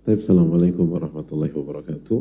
Assalamualaikum warahmatullahi wabarakatuh.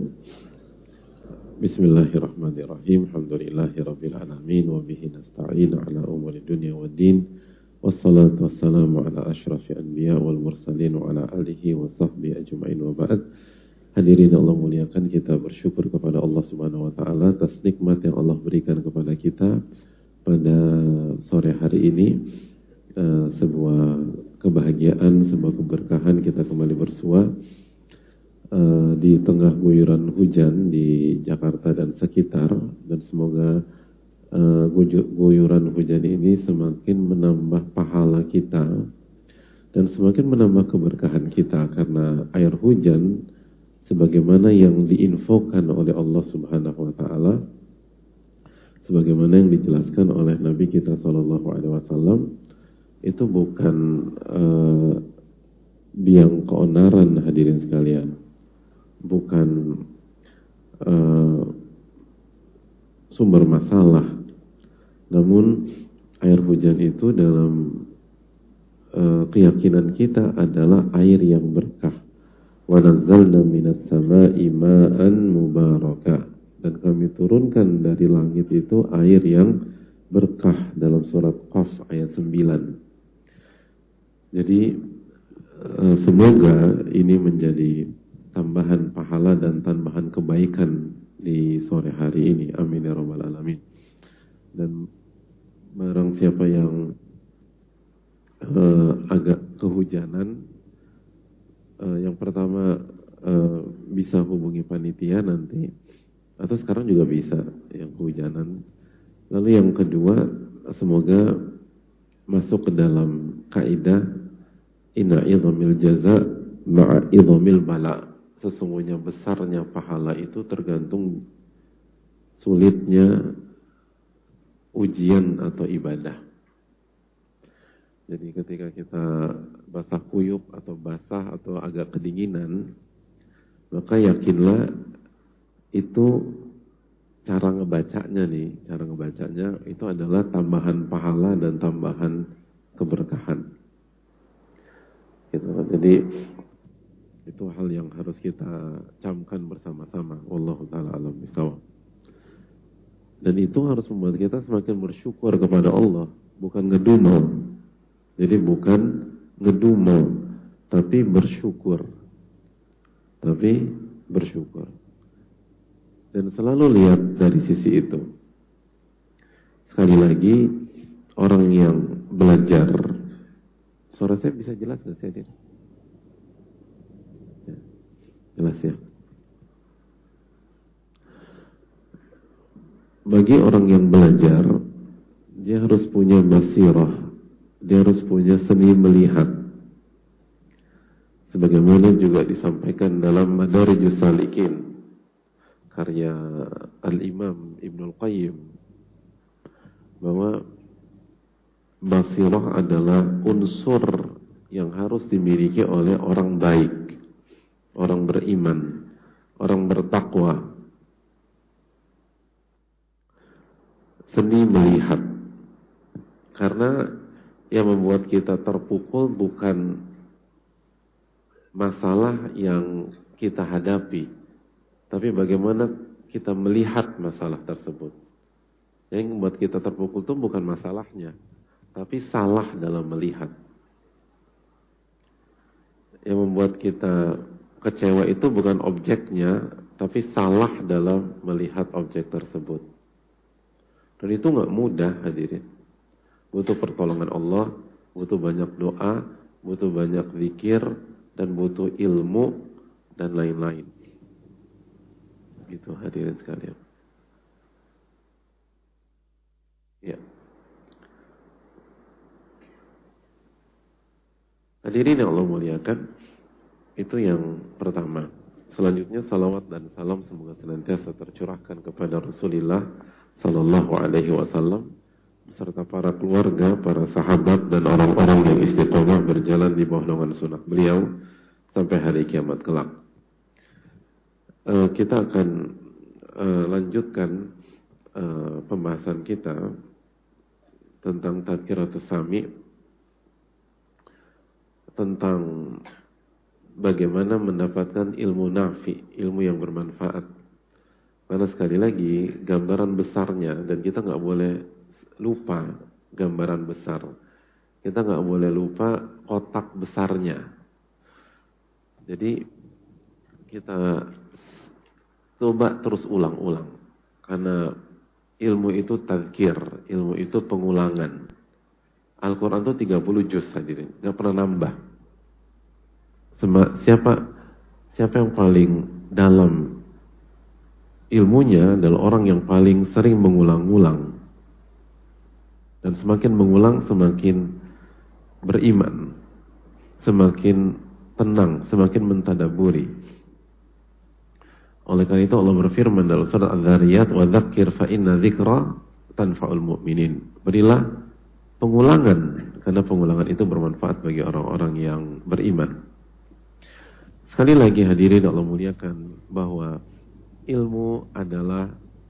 Bismillahirrahmanirrahim. Alhamdulillahirabbil alamin wa bihi nasta'in ala umuri dunya waddin. Wassalatu wassalamu ala asyrafil anbiya wal mursalin wa ala alihi wa sahbihi ajma'in wa ba'd. Hadirin Allah muliakan, kita bersyukur kepada Allah Subhanahu wa taala atas nikmat yang Allah berikan kepada kita pada sore hari ini. Sebuah kebahagiaan, sebuah keberkahan kita kembali bersua di tengah guyuran hujan di Jakarta dan sekitar, dan semoga guyuran hujan ini semakin menambah pahala kita dan semakin menambah keberkahan kita, karena air hujan sebagaimana yang diinfokan oleh Allah Subhanahu wa taala, sebagaimana yang dijelaskan oleh Nabi kita sallallahu alaihi wasallam, itu bukan biang keonaran, hadirin sekalian. Bukan sumber masalah, namun air hujan itu dalam keyakinan kita adalah air yang berkah. Wa nazzalna minas sama'i ma'an mubaraka, dan kami turunkan dari langit itu air yang berkah, dalam surat Qaf ayat 9. Jadi semoga ini menjadi tambahan pahala dan tambahan kebaikan di sore hari ini. Amin ya rabbal alamin. Dan barang siapa yang agak kehujanan, yang pertama bisa hubungi panitia nanti, atau sekarang juga bisa yang kehujanan. Lalu yang kedua, semoga masuk ke dalam kaidah inna idhamil jaza ma'a idhamil bala. Sesungguhnya besarnya pahala itu tergantung sulitnya ujian atau ibadah. Jadi ketika kita basah kuyup atau basah atau agak kedinginan, maka yakinlah itu cara ngebacanya itu adalah tambahan pahala dan tambahan keberkahan. Gitu. Jadi itu hal yang harus kita camkan bersama-sama. Wallahu ta'ala alam bisawab. Dan itu harus membuat kita semakin bersyukur kepada Allah, bukan ngedumel. Jadi bukan ngedumel, tapi bersyukur. Dan selalu lihat dari sisi itu. Sekali lagi, orang yang belajar, suara saya bisa jelas nggak sih, Adil? Jelas ya. Bagi orang yang belajar, dia harus punya basirah, dia harus punya seni melihat. Sebagaimana juga disampaikan dalam Madarijus Salikin, karya Al-Imam Ibnul Qayyim, bahwa basirah adalah unsur yang harus dimiliki oleh orang baik, orang beriman, orang bertakwa. Seni melihat. Karena yang membuat kita terpukul bukan masalah yang kita hadapi, tapi bagaimana kita melihat masalah tersebut. Yang membuat kita terpukul itu bukan masalahnya, tapi salah dalam melihat. Yang membuat kita kecewa itu bukan objeknya, tapi salah dalam melihat objek tersebut. Dan itu gak mudah, hadirin. Butuh pertolongan Allah, butuh banyak doa, butuh banyak zikir, dan butuh ilmu, dan lain-lain. Gitu, hadirin sekalian. Ya. Hadirin yang Allah muliakan, itu yang pertama. Selanjutnya salawat dan salam semoga senantiasa tercurahkan kepada Rasulullah sallallahu alaihi wasallam beserta para keluarga, para sahabat dan orang-orang yang istiqomah berjalan di bawah naungan sunnah beliau sampai hari kiamat kelak. Kita akan lanjutkan pembahasan kita tentang Tadkiratus Sami, tentang bagaimana mendapatkan ilmu nafi, ilmu yang bermanfaat. Karena sekali lagi gambaran besarnya, dan kita nggak boleh lupa gambaran besar. Kita nggak boleh lupa kotak besarnya. Jadi kita coba terus ulang-ulang. Karena ilmu itu tadzkir, ilmu itu pengulangan. Al-Quran itu 30 juz hadirin, nggak pernah nambah. Siapa yang paling dalam ilmunya adalah orang yang paling sering mengulang-ulang. Dan semakin mengulang semakin beriman, semakin tenang, semakin mentadaburi. Oleh karena itu Allah berfirman dalam surat Adz-Dzariyat, "Wa dzakir fa inna dzikra tanfa'ul mu'minin." Berilah pengulangan, karena pengulangan itu bermanfaat bagi orang-orang yang beriman. Sekali lagi hadirin Allah muliakan, bahwa ilmu adalah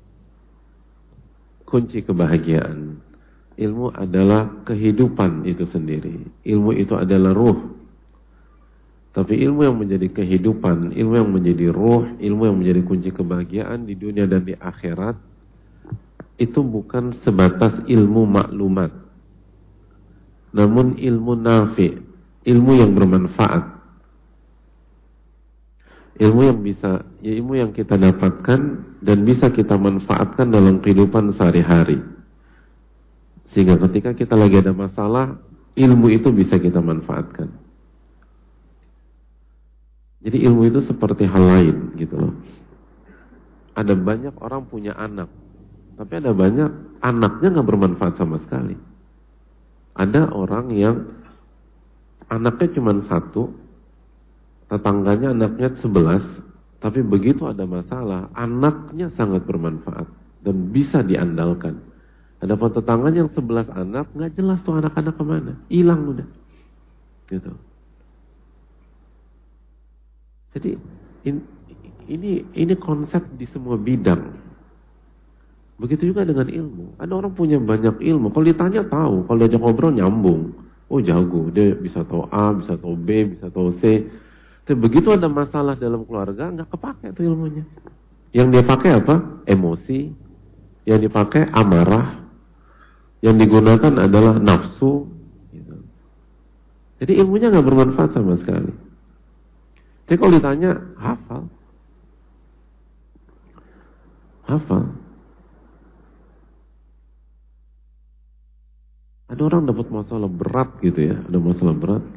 kunci kebahagiaan. Ilmu adalah kehidupan itu sendiri. Ilmu itu adalah ruh. Tapi ilmu yang menjadi kehidupan, ilmu yang menjadi ruh, ilmu yang menjadi kunci kebahagiaan di dunia dan di akhirat, itu bukan sebatas ilmu maklumat, namun ilmu nafi, ilmu yang bermanfaat. Ilmu yang bisa, ya ilmu yang kita dapatkan dan bisa kita manfaatkan dalam kehidupan sehari-hari. Sehingga ketika kita lagi ada masalah, ilmu itu bisa kita manfaatkan. Jadi ilmu itu seperti hal lain gitu loh. Ada banyak orang punya anak, tapi ada banyak anaknya nggak bermanfaat sama sekali. Ada orang yang anaknya cuma 1, tetangganya anaknya 11, tapi begitu ada masalah, anaknya sangat bermanfaat dan bisa diandalkan. Adapun tetangganya yang 11 anak, nggak jelas tuh anak-anak kemana, hilang udah, gitu. Jadi ini konsep di semua bidang. Begitu juga dengan ilmu. Ada orang punya banyak ilmu, kalau ditanya tahu, kalau diajak ngobrol nyambung. Oh jago, dia bisa tahu A, bisa tahu B, bisa tahu C. Tapi begitu ada masalah dalam keluarga, nggak kepake tuh ilmunya. Yang dia pakai apa? Emosi. Yang dipakai amarah. Yang digunakan adalah nafsu. Gitu. Jadi ilmunya nggak bermanfaat sama sekali. Tapi kalau ditanya, hafal. Ada orang dapat masalah berat gitu ya, ada masalah berat.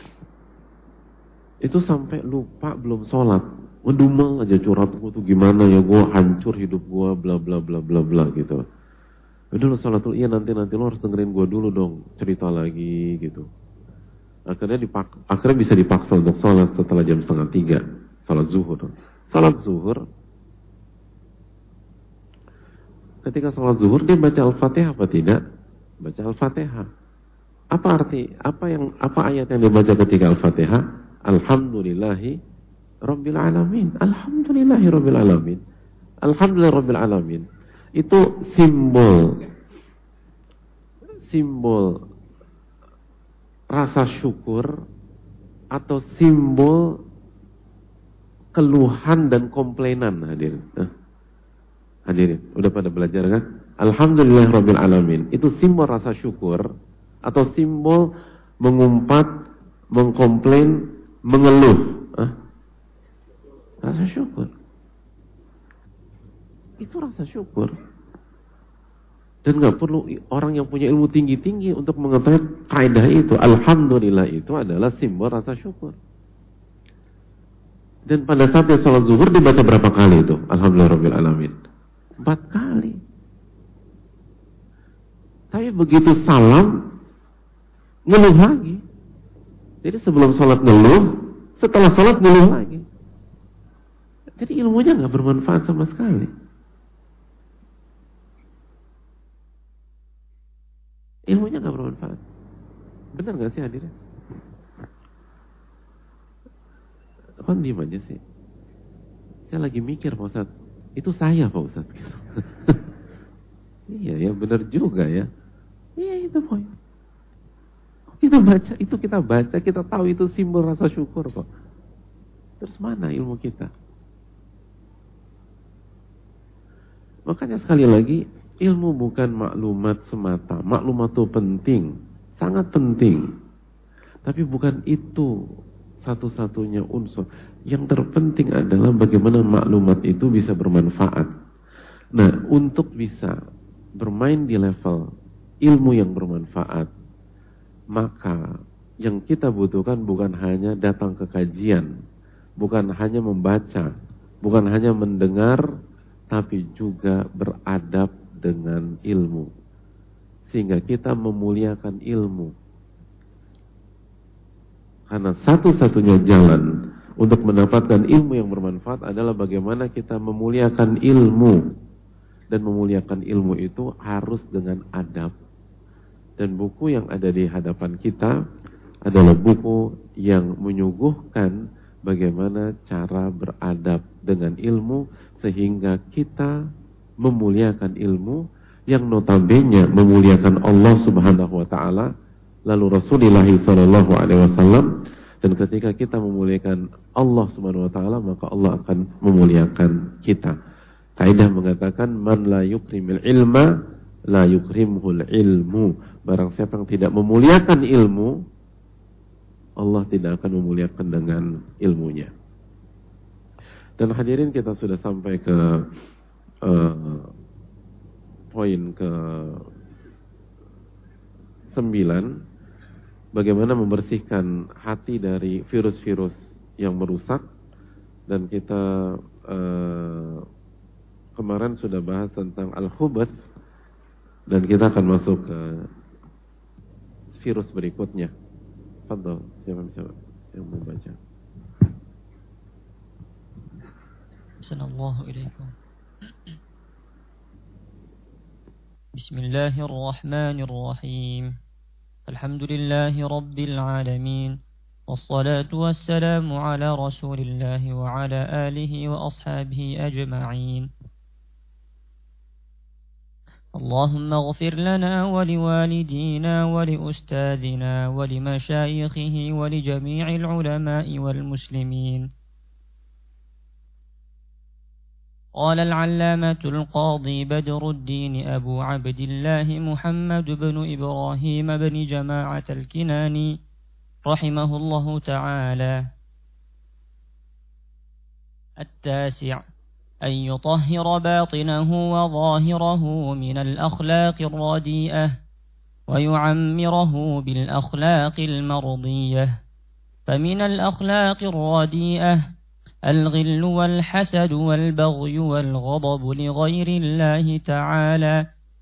Itu sampai lupa belum sholat. Ngedumel aja curhat, gue tuh gimana ya, gue hancur hidup gue, bla bla bla bla bla gitu. Udah lo sholat dulu, iya nanti lo harus dengerin gue dulu dong, cerita lagi gitu. Akhirnya bisa dipaksa untuk sholat setelah jam 2:30, sholat zuhur. Sholat zuhur, ketika sholat zuhur dia baca Al-Fatihah apa tidak? Baca Al-Fatihah. Apa ayat yang dibaca ketika Al-Fatihah? Alhamdulillahi Rabbil Alamin. Alhamdulillahi Rabbil Alamin. Alhamdulillahi Rabbil Alamin. Itu simbol rasa syukur atau simbol keluhan dan komplainan hadirin. Hadirin, udah pada belajar kan? Alhamdulillah Rabbil Alamin. Itu simbol rasa syukur atau simbol mengumpat, mengkomplain, mengeluh. Rasa syukur. Itu rasa syukur. Dan gak perlu orang yang punya ilmu tinggi-tinggi untuk mengetahui kaidah itu. Alhamdulillah itu adalah simbol rasa syukur. Dan pada saat dia sholat zuhur dibaca berapa kali itu? Alhamdulillah Rabbil Alamin. 4 kali. Tapi begitu salam, ngeluh lagi. Jadi sebelum sholat ngeluh, setelah sholat ngeluh lagi. Jadi ilmunya gak bermanfaat sama sekali. Ilmunya gak bermanfaat. Benar gak sih hadirin? Kan diem aja sih. Saya lagi mikir Pak Ustadz. Itu saya Pak Ustadz. Iya ya benar juga ya. Iya itu Pak. Kita baca, kita tahu itu simbol rasa syukur kok. terus mana ilmu kita? Makanya sekali lagi, ilmu bukan maklumat semata. Maklumat itu penting, sangat penting. Tapi bukan itu satu-satunya unsur. Yang terpenting adalah bagaimana maklumat itu bisa bermanfaat. Nah, untuk bisa bermain di level ilmu yang bermanfaat, maka yang kita butuhkan bukan hanya datang ke kajian, bukan hanya membaca, bukan hanya mendengar, tapi juga beradab dengan ilmu. Sehingga kita memuliakan ilmu. Karena satu-satunya jalan untuk mendapatkan ilmu yang bermanfaat adalah bagaimana kita memuliakan ilmu. Dan memuliakan ilmu itu harus dengan adab. Dan buku yang ada di hadapan kita adalah buku yang menyuguhkan bagaimana cara beradab dengan ilmu sehingga kita memuliakan ilmu yang notabene memuliakan Allah Subhanahu wa taala, lalu Rasulullah sallallahu alaihi wasallam, dan ketika kita memuliakan Allah Subhanahu wa taala maka Allah akan memuliakan kita. Kaidah mengatakan man la yukrimil ilma la yukrimhul ilmu. Barang siapa yang tidak memuliakan ilmu, Allah tidak akan memuliakan dengan ilmunya. Dan hadirin, kita sudah sampai ke poin ke 9, bagaimana membersihkan hati dari virus-virus yang merusak. Dan kita kemarin sudah bahas tentang al-khubath, dan kita akan masuk ke virus berikutnya. Fadhal, siapa yang mau baca? Assalamualaikum warahmatullahi wabarakatuh. Bismillahirrahmanirrahim. Alhamdulillahi rabbil alamin. Wassalatu wassalamu ala rasulillahi wa ala alihi wa ashabihi ajma'in. اللهم اغفر لنا ولوالدينا ولأستاذنا ولمشايخه ولجميع العلماء والمسلمين. قال العلامة القاضي بدر الدين أبو عبد الله محمد بن إبراهيم بن جماعة الكناني رحمه الله تعالى: التاسع، أن يطهر باطنه وظاهره من الأخلاق الرديئة ويعمره بالأخلاق المرضية. فمن الأخلاق الرديئة الغل والحسد والبغي والغضب لغير الله تعالى،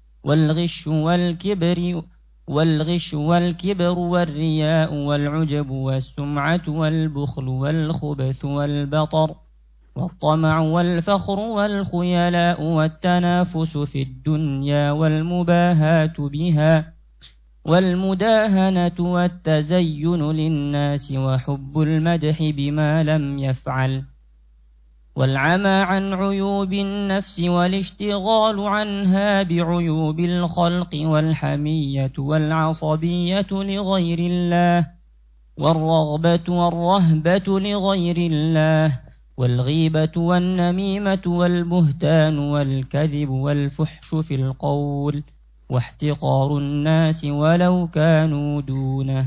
والغش والكبر والرياء والعجب والسمعة والبخل والخبث والبطر والطمع والفخر والخيلاء والتنافس في الدنيا والمباهاة بها والمداهنة والتزين للناس وحب المدح بما لم يفعل، والعمى عن عيوب النفس والاشتغال عنها بعيوب الخلق والحمية والعصبية لغير الله والرغبة والرهبة لغير الله والغيبة والنميمة والبهتان والكذب والفحش في القول واحتقار الناس ولو كانوا دونه.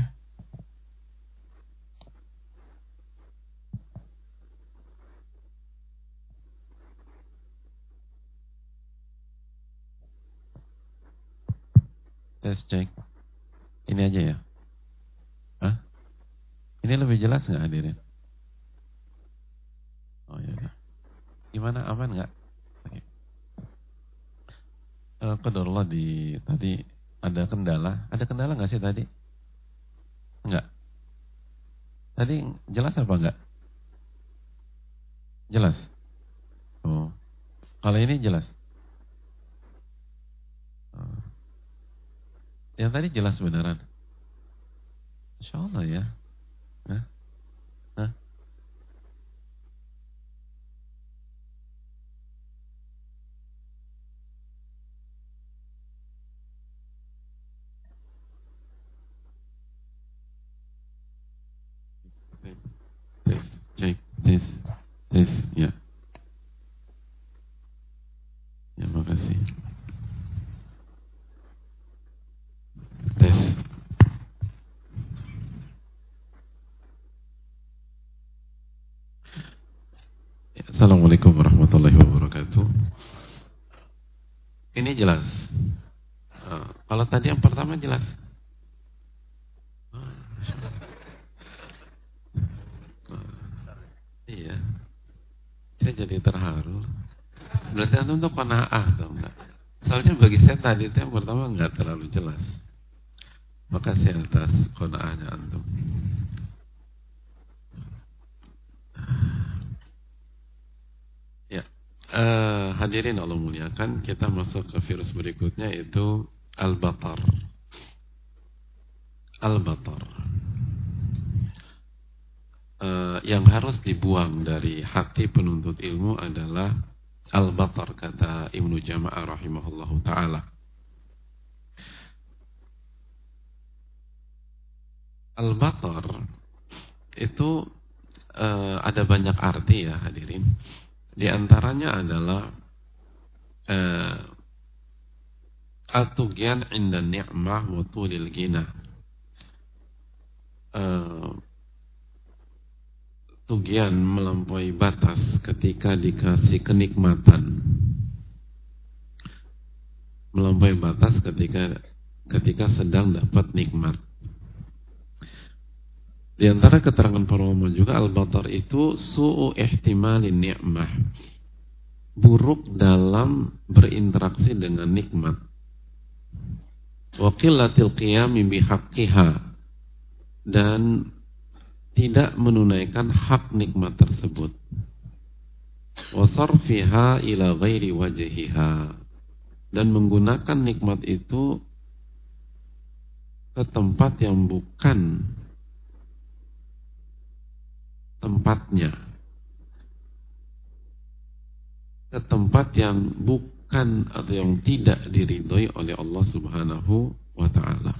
Tes cek. Ini aja ya? Hah? Ini lebih jelas nggak hadirin? Oh ya. Gimana, aman nggak? Oke. Qadarullah tadi ada kendala. Ada kendala nggak sih tadi? Enggak. Tadi jelas apa enggak? Jelas. Oh. Kalau ini jelas. Oh. Yang tadi jelas beneran. Insya Allah ya. Hah? Hah? Tes, cek, tes. Assalamualaikum warahmatullahi wabarakatuh. Ini jelas. Kalau tadi yang pertama jelas. Iya. Saya jadi terharu. Berarti antum tuh qanaah atau enggak? Soalnya bagi saya tadi itu yang pertama enggak terlalu jelas. Makasih atas qanaahnya antum. Ya. Hadirin Allah muliakan, kita masuk ke virus berikutnya, yaitu al-batar. Al-batar. Yang harus dibuang dari hati penuntut ilmu adalah al-batar, kata Ibnu Jama'ah rahimahullahu ta'ala. Al-batar itu ada banyak arti ya hadirin. Di antaranya adalah at-tughyan 'inda ni'mah wa tulil ghina. Tughyan, melampaui batas ketika dikasih kenikmatan. Melampaui batas ketika sedang dapat nikmat. Di antara keterangan para ulama juga al-batar itu su'u ihtimalin ni'mah. Buruk dalam berinteraksi dengan nikmat. Wa qillatil qiyami bihaqqiha, dan tidak menunaikan hak nikmat tersebut. Wa sarfiha ila ghairi wajhiha, dan menggunakan nikmat itu ke tempat yang bukan tempatnya, ke tempat yang bukan atau yang tidak diridhoi oleh Allah Subhanahu wa ta'ala.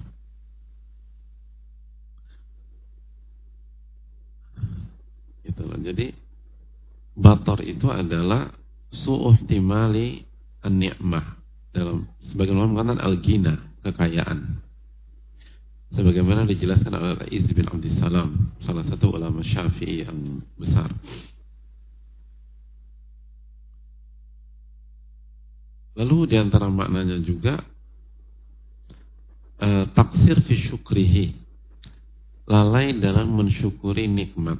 Itulah. Jadi batar itu adalah su'uhtimali an-ni'mah, dalam sebagian ulama mengatakan al-ghina, kekayaan. Sebagaimana dijelaskan oleh Iz bin Abdissalam, salah satu ulama Syafi'i yang besar. Lalu diantara maknanya juga taksir fi syukrihi, lalai dalam mensyukuri nikmat.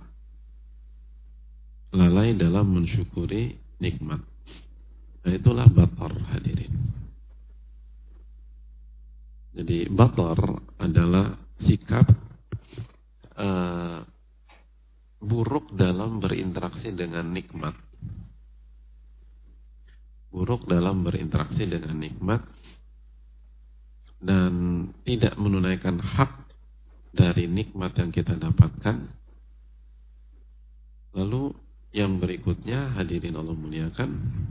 Lalai dalam mensyukuri nikmat. Nah, itulah batar hadirin. Jadi batar adalah sikap buruk dalam berinteraksi dengan nikmat. Buruk dalam berinteraksi dengan nikmat dan tidak menunaikan hak dari nikmat yang kita dapatkan. Lalu yang berikutnya hadirin Allah muliakan,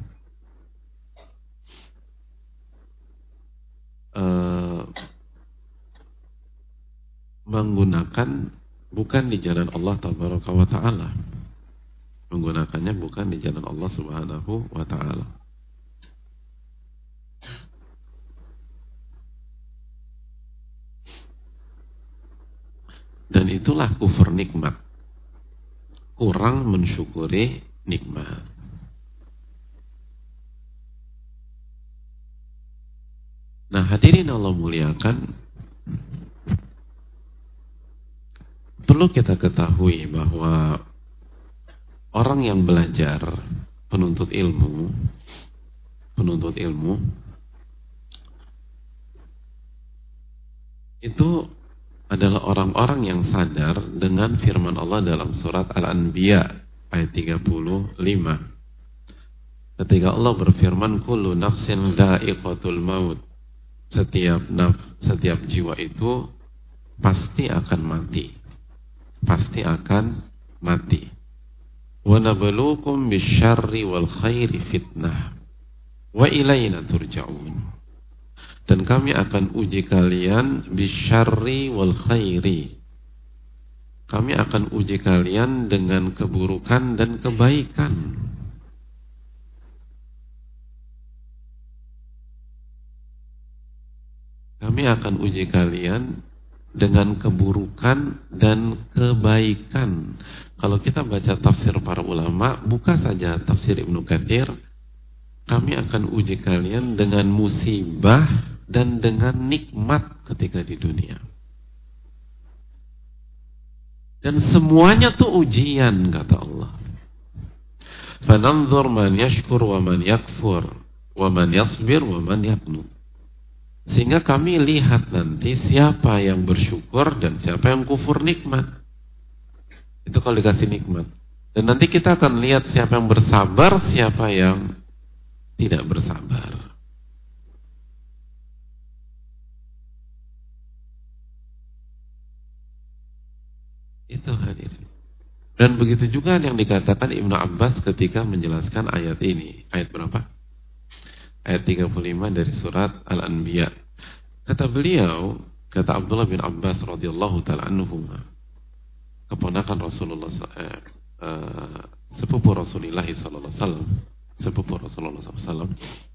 menggunakan bukan di jalan Allah tabaraka wa ta'ala. Menggunakannya bukan di jalan Allah subhanahu wa ta'ala. Dan itulah kufur nikmat. Kurang mensyukuri nikmat. Nah, hadirin Allah muliakan, perlu kita ketahui bahwa orang yang belajar, penuntut ilmu itu adalah orang-orang yang sadar dengan firman Allah dalam surat Al-Anbiya ayat 35. Ketika Allah berfirman, kullu nafsin dha'iqatul maut. Setiap jiwa itu pasti akan mati. Pasti akan mati. Wa nabluukum bisyarri wal khairi fitnah. Wa ilayna turja'un. Dan kami akan uji kalian bisyarri wal khairi. Kami akan uji kalian dengan keburukan dan kebaikan. Kami akan uji kalian dengan keburukan dan kebaikan. Kalau kita baca tafsir para ulama, buka saja tafsir Ibnu Katsir, kami akan uji kalian dengan musibah dan dengan nikmat ketika di dunia. Dan semuanya tuh ujian, kata Allah. Fananzur man yashkur wa man yakfur wa man yasbir wa man yaqnut. Sehingga kami lihat nanti siapa yang bersyukur dan siapa yang kufur nikmat. Itu kalau dikasih nikmat. Dan nanti kita akan lihat siapa yang bersabar, siapa yang tidak bersabar. Itu hadirin. Dan begitu juga yang dikatakan Ibnu Abbas ketika menjelaskan ayat ini. Ayat berapa? Ayat 35 dari surat Al-Anbiya. Kata beliau, kata Abdullah bin Abbas radhiyallahu ta'ala anhuma, keponakan Rasulullah, sepupu Rasulullah sallallahu alaihi wasallam, sepupu Rasulullah sallallahu alaihi wasallam.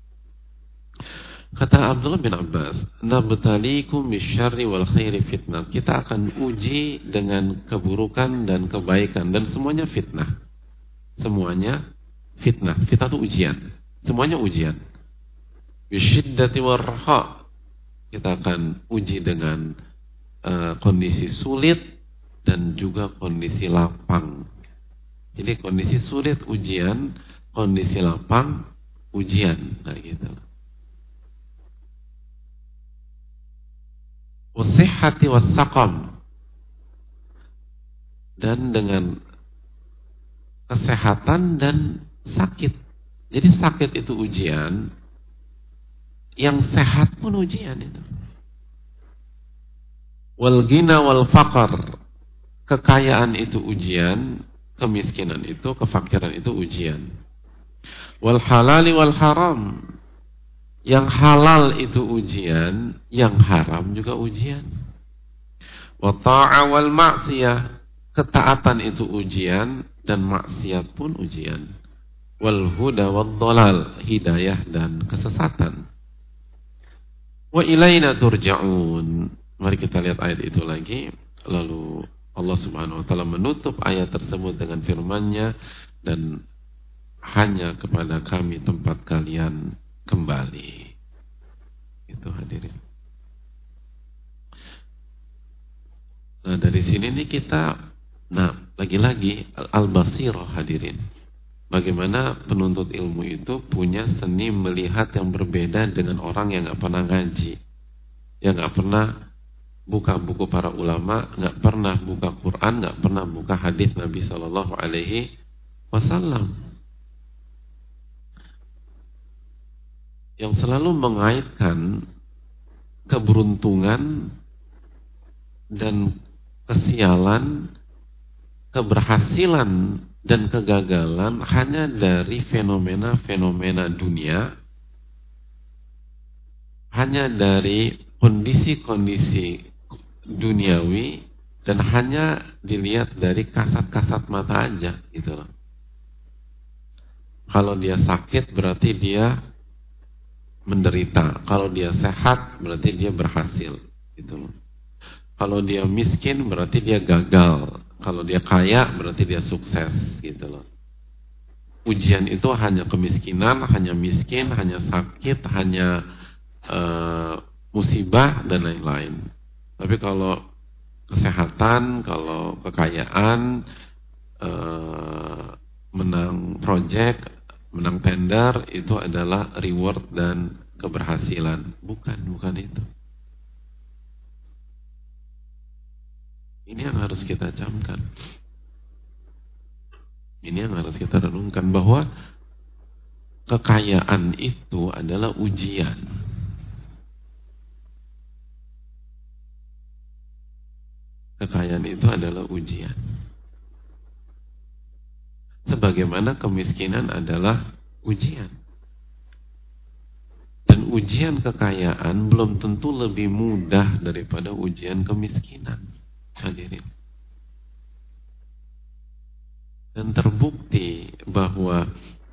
Kata Abdullah bin Abbas, nabtalikum bisyarri wal khairi fitnah. Kita akan uji dengan keburukan dan kebaikan, dan semuanya fitnah. Semuanya fitnah. Fitnah itu ujian. Semuanya ujian. Bisyiddati warha. Kita akan uji dengan kondisi sulit dan juga kondisi lapang. Jadi kondisi sulit ujian, kondisi lapang ujian. Nah gitu. Wasihhati wassaqam. Dan dengan kesehatan dan sakit. Jadi sakit itu ujian, yang sehat pun ujian itu. Wal ghina wal faqr. Kekayaan itu ujian, kemiskinan itu, kefakiran itu ujian. Wal halali wal haram. Yang halal itu ujian, yang haram juga ujian. Wa ta'a wal ma'siyah. Ketaatan itu ujian dan maksiat pun ujian. Wal huda wad dhalal. Hidayah dan kesesatan. Wa ilaina turja'un. Mari kita lihat ayat itu lagi. Lalu Allah Subhanahu wa taala menutup ayat tersebut dengan firman-Nya, dan hanya kepada kami tempat kalian kembali. Itu hadirin. Nah, dari sini nih kita, lagi-lagi al-basirah hadirin. Bagaimana penuntut ilmu itu punya seni melihat yang berbeda dengan orang yang gak pernah ngaji, yang gak pernah buka buku para ulama, gak pernah buka Quran, gak pernah buka hadis Nabi Sallallahu Alaihi Wasallam, yang selalu mengaitkan keberuntungan dan kesialan, keberhasilan dan kegagalan hanya dari fenomena-fenomena dunia, hanya dari kondisi-kondisi duniawi, dan hanya dilihat dari kasat-kasat mata aja gitu loh. Kalau dia sakit berarti dia menderita, kalau dia sehat berarti dia berhasil gitu loh. Kalau dia miskin berarti dia gagal, kalau dia kaya berarti dia sukses gitu loh. Ujian itu hanya kemiskinan, hanya miskin, hanya sakit, hanya musibah dan lain-lain. Tapi kalau kesehatan, kalau kekayaan, menang project, menang tender, itu adalah reward dan keberhasilan. Bukan itu. Ini yang harus kita camkan. Ini yang harus kita renungkan, bahwa kekayaan itu adalah ujian. Kekayaan itu adalah ujian. Sebagaimana kemiskinan adalah ujian. Dan ujian kekayaan belum tentu lebih mudah daripada ujian kemiskinan. Hadirin. Dan terbukti bahwa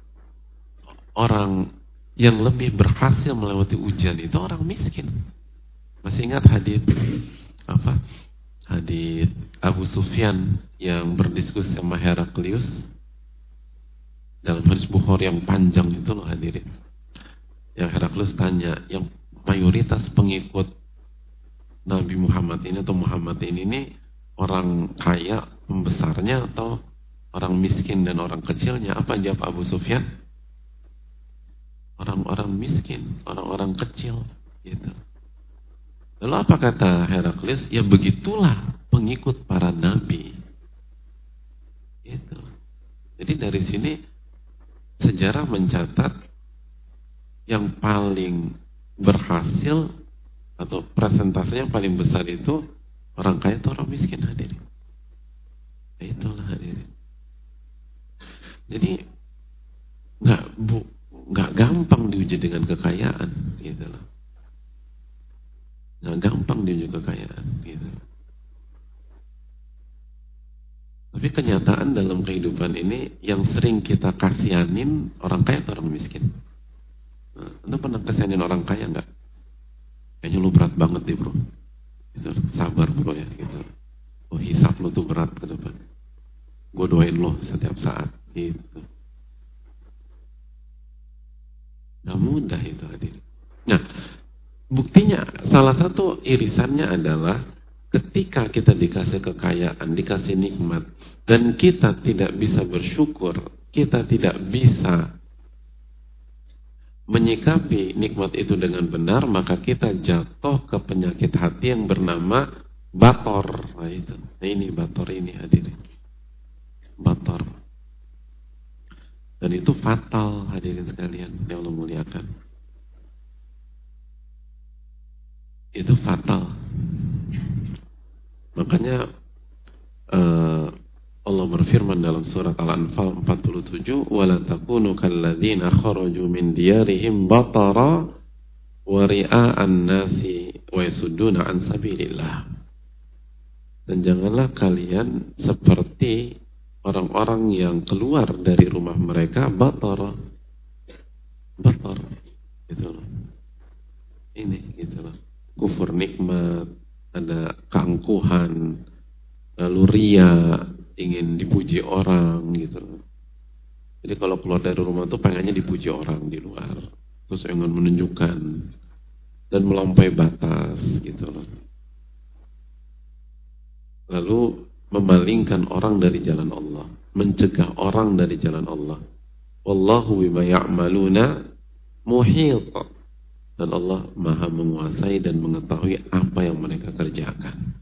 orang yang lebih berhasil melewati ujian itu orang miskin. Masih ingat hadis apa hadis Abu Sufyan yang berdiskusi sama Heraklius dalam hadis Bukhari yang panjang itu loh hadirin. Yang Heraklius tanya, yang mayoritas pengikut Nabi Muhammad ini atau Muhammad ini orang kaya pembesarnya atau orang miskin dan orang kecilnya? Apa jawab Abu Sufyan? Orang-orang miskin, orang-orang kecil gitu. Lalu apa kata Heraklius? Ya begitulah pengikut para nabi. Gitu. Jadi dari sini sejarah mencatat yang paling berhasil atau presentasinya yang paling besar itu orang kaya atau orang miskin, hadirin. Nah, itulah hadirin. Jadi nggak gampang diuji dengan kekayaan, gitu loh. Nggak gampang diuji kekayaan, gitu. Tapi kenyataan dalam kehidupan ini yang sering kita kasihanin orang kaya atau orang miskin. Nah, Anda pernah kasihanin orang kaya nggak? Kayaknya lu berat banget deh bro. Gitu. Sabar bro ya. Gitu. Oh hisap lu tuh berat ke depan. Gue doain lo setiap saat. Gitu. Gak mudah itu hadir. Nah, buktinya salah satu irisannya adalah ketika kita dikasih kekayaan, dikasih nikmat, dan kita tidak bisa bersyukur, kita tidak bisa menyikapi nikmat itu dengan benar, maka kita jatuh ke penyakit hati yang bernama bator. Nah itu, nah ini bator ini hadirin. Bator. Dan itu fatal hadirin sekalian yang Allah muliakan. Itu fatal. Makanya Allah berfirman dalam surat Al-Anfal 47, "Wala takunu kalladzina kharaju min diyarihim batara wa ria'an nasi wa yasudduna an sabilillah." Dan janganlah kalian seperti orang-orang yang keluar dari rumah mereka batara. Batar. Gitu loh. Ini gitu loh. Kufur nikmat, ada keangkuhan, lalu ria, ingin dipuji orang gitu. Jadi kalau keluar dari rumah tuh pengennya dipuji orang di luar, terus ingin menunjukkan dan melampaui batas gitu loh. Lalu memalingkan orang dari jalan Allah, mencegah orang dari jalan Allah. Wallahu bima ya'maluna muhit. Dan Allah maha menguasai dan mengetahui apa yang mereka kerjakan.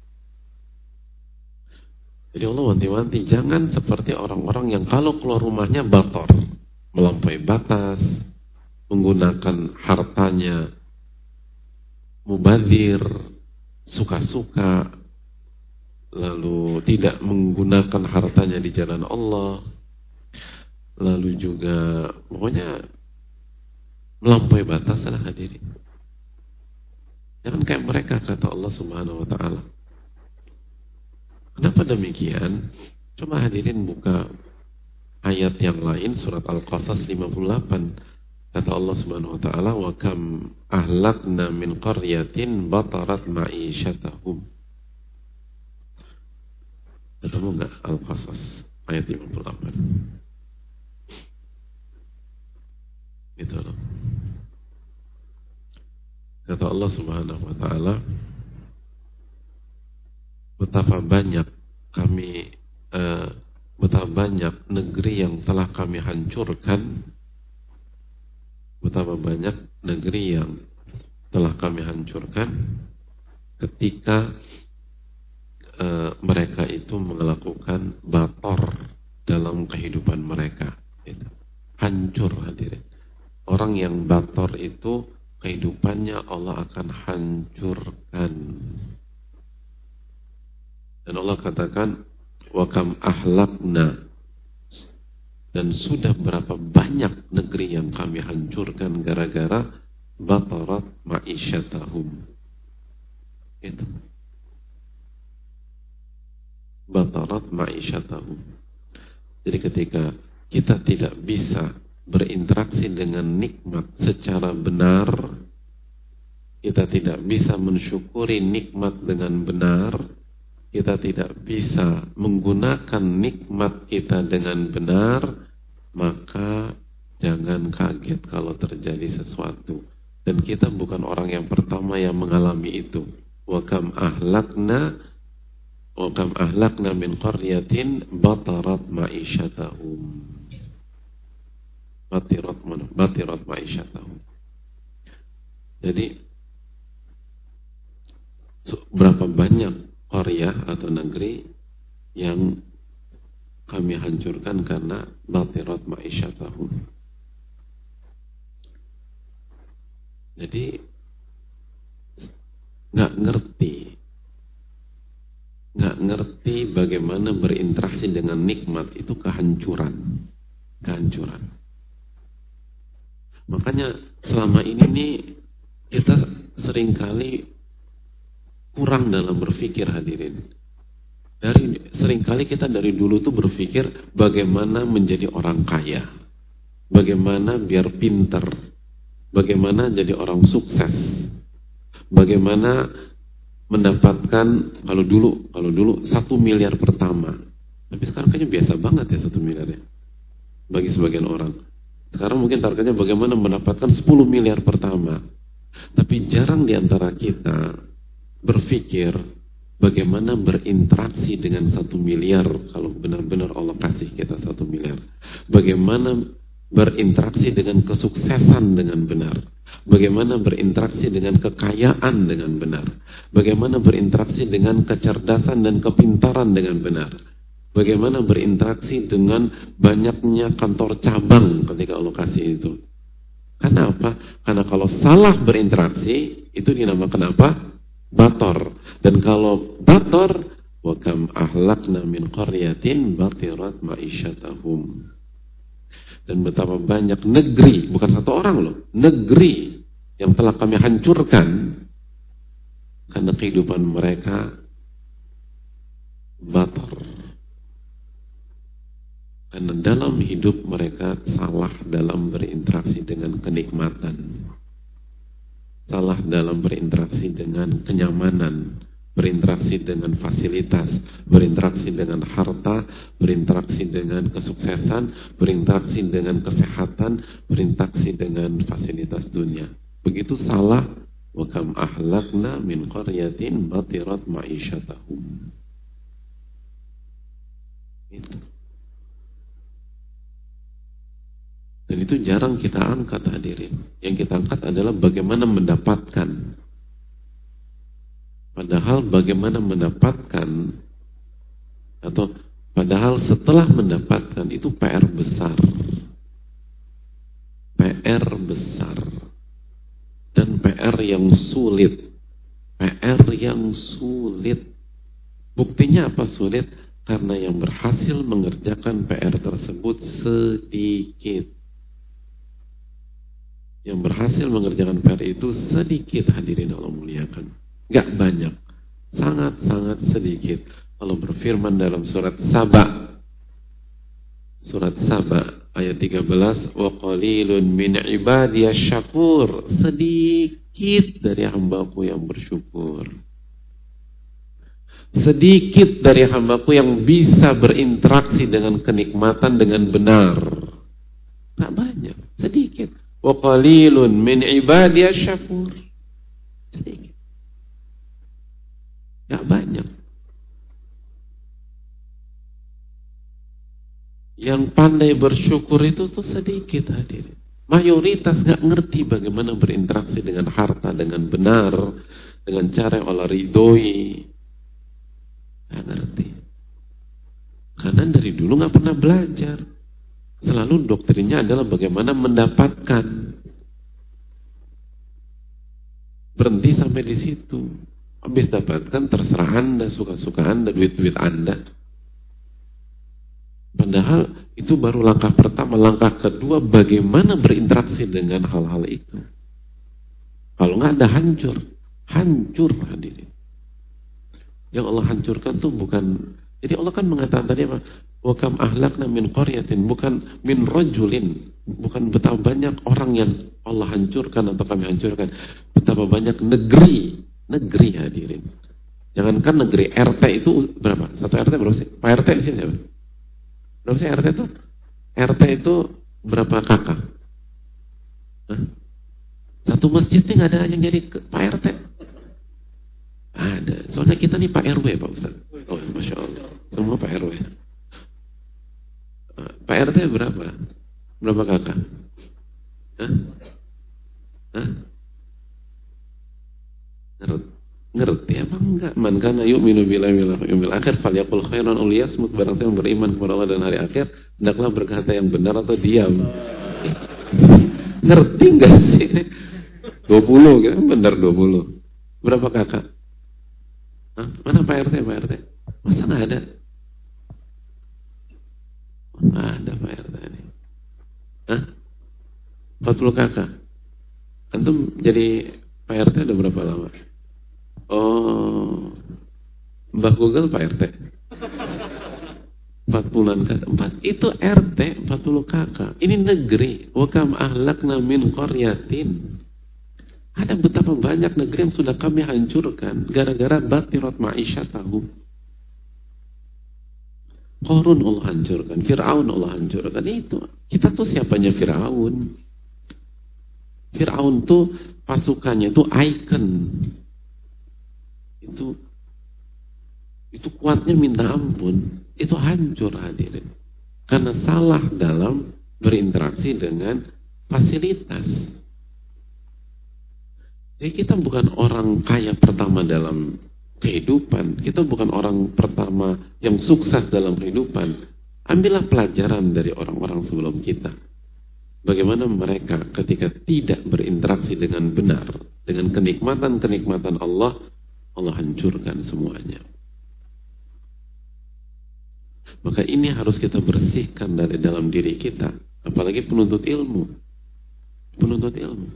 Jadi Allah wanti-wanti, jangan seperti orang-orang yang kalau keluar rumahnya bator, melampaui batas, menggunakan hartanya mubazir, suka-suka, lalu tidak menggunakan hartanya di jalan Allah, lalu juga pokoknya melampaui batas lah hadirin. Jangan kayak mereka, kata Allah Subhanahu wa taala. Kenapa demikian? Coba hadirin buka ayat yang lain, surat Al-Qasas 58. Kata Allah Subhanahu wa taala, "Wa kam ahlakna min qaryatin batarat ma'isyatahum." Ketemu enggak Al-Qasas ayat 58? Itu loh. Kata Allah Subhanahu wa taala, betapa banyak negeri yang telah kami hancurkan, betapa banyak negeri yang telah kami hancurkan ketika mereka itu melakukan bator dalam kehidupan mereka. Hancur hadirin. Orang yang bator itu kehidupannya Allah akan hancurkan. Dan Allah katakan, "Wa kam ahlakna." Dan sudah berapa banyak negeri yang kami hancurkan gara-gara batarat ma'isyatahum. Itu. Batarat ma'isyatahum. Jadi ketika kita tidak bisa berinteraksi dengan nikmat secara benar, kita tidak bisa mensyukuri nikmat dengan benar, kita tidak bisa menggunakan nikmat kita dengan benar, maka jangan kaget kalau terjadi sesuatu. Dan kita bukan orang yang pertama yang mengalami itu. Wa kam ahlakna min qaryatin batarat ma'isyatahum. Batirat ma'isyatahum. Jadi berapa banyak qaryah atau negeri yang kami hancurkan karena batirat ma'isyatahum. Jadi nggak ngerti bagaimana berinteraksi dengan nikmat, itu kehancuran. Makanya selama ini nih kita seringkali kurang dalam berpikir, hadirin. Seringkali kita dari dulu tuh berpikir bagaimana menjadi orang kaya, bagaimana biar pinter, bagaimana jadi orang sukses, bagaimana mendapatkan kalau dulu 1 miliar pertama. Tapi sekarang kayaknya biasa banget ya 1 miliar ya bagi sebagian orang. Sekarang mungkin targetnya bagaimana mendapatkan 10 miliar pertama. Tapi jarang di antara kita berpikir bagaimana berinteraksi dengan 1 miliar kalau benar-benar Allah kasih kita 1 miliar. Bagaimana berinteraksi dengan kesuksesan dengan benar. Bagaimana berinteraksi dengan kekayaan dengan benar. Bagaimana berinteraksi dengan kecerdasan dan kepintaran dengan benar. Bagaimana berinteraksi dengan banyaknya kantor cabang ketika Allah kasih itu. Karena apa? Karena kalau salah berinteraksi itu dinamakan apa? Bator. Dan kalau bator, wa kam ahlakna min qaryatin batirat ma'isyatahum. Dan betapa banyak negeri, bukan satu orang loh, negeri yang telah kami hancurkan karena kehidupan mereka bator. Karena dalam hidup mereka salah dalam berinteraksi dengan kenikmatan, salah dalam berinteraksi dengan kenyamanan, berinteraksi dengan fasilitas, berinteraksi dengan harta, berinteraksi dengan kesuksesan, berinteraksi dengan kesehatan, berinteraksi dengan fasilitas dunia. Begitu salah, wa kam ahlakna min qaryatin batirat ma'isyatahum. Itu. Dan itu jarang kita angkat, hadirin. Yang kita angkat adalah bagaimana mendapatkan. Padahal bagaimana mendapatkan, atau padahal setelah mendapatkan itu PR besar. PR besar. Dan PR yang sulit. PR yang sulit. Buktinya apa sulit? Karena yang berhasil mengerjakan PR tersebut sedikit. Yang berhasil mengerjakan PR itu sedikit, hadirin Allah muliakan. Gak banyak, sangat-sangat sedikit. Allah berfirman dalam surat Saba ayat 13, wa qalilun min ibadiyas syakur. Sedikit dari hambaku yang bersyukur. Sedikit dari hambaku yang bisa berinteraksi dengan kenikmatan dengan benar. Gak banyak, sedikit. Wa qalilun min ibadiyas syakur. Sedikit. Gak banyak. Yang pandai bersyukur itu tuh sedikit, hadirin. Mayoritas gak ngerti bagaimana berinteraksi dengan harta dengan benar, dengan cara yang Allah ridhoi. Gak ngerti. Karena dari dulu gak pernah belajar. Selalu doktrinnya adalah bagaimana mendapatkan. Berhenti sampai di situ. Habis dapatkan terserah Anda, suka-suka Anda, duit-duit Anda. Padahal itu baru langkah pertama. Langkah kedua bagaimana berinteraksi dengan hal-hal itu. Kalau nggak ada hancur hadirin. Yang Allah hancurkan tuh bukan. Jadi Allah kan mengatakan tadi apa? Wa kam ahlakna min qaryatin, bukan min rajulin, bukan betapa banyak orang yang Allah hancurkan atau kami hancurkan, betapa banyak negeri hadirin. Jangankan negeri, RT itu berapa? Satu RT berapa sih? Pak RT siapa? Berapa sih RT itu? RT itu berapa kakak? Hah? Satu masjidnya nggak ada yang jadi Pak RT. Ada. Soalnya kita nih Pak RW Pak Ustaz. Oh, Masya Allah. Semua Pak RW. Pak RT berapa? Berapa kakak? Hah? Hah? Ngerti apa enggak? Man kana yu'minu billahi wal yawmil akhir falyaqul khairan aw liyasmut. Barang siapa yang beriman kepada Allah dan hari akhir, hendaklah berkata yang benar atau diam. Ngerti enggak sih? 20 kan benar 20. Berapa kakak? Hah? Mana Pak RT? Pak RT? Masa enggak ada? Enggak ada Pak RT ini. Hah? 40 kakak. Antum jadi Pak RT udah berapa lama? Oh, Mbah Google Pak RT 40-an kakak. 4 itu RT 40 kakak. Ini negeri. Wa kam ahlakna min qaryatin. Ada betapa banyak negeri yang sudah kami hancurkan gara-gara batirat ma'isyatahu. Qarun Allah hancurkan, Fir'aun Allah hancurkan. Itu kita tuh siapanya Fir'aun? Fir'aun tuh pasukannya tuh icon. Itu kuatnya minta ampun. Itu hancur hadirin. Karena salah dalam berinteraksi dengan fasilitas. Jadi kita bukan orang kaya pertama dalam kehidupan. Kita bukan orang pertama yang sukses dalam kehidupan. Ambillah pelajaran dari orang-orang sebelum kita. Bagaimana mereka ketika tidak berinteraksi dengan benar, dengan kenikmatan-kenikmatan Allah hancurkan semuanya. Maka ini harus kita bersihkan dari dalam diri kita. Apalagi penuntut ilmu. Penuntut ilmu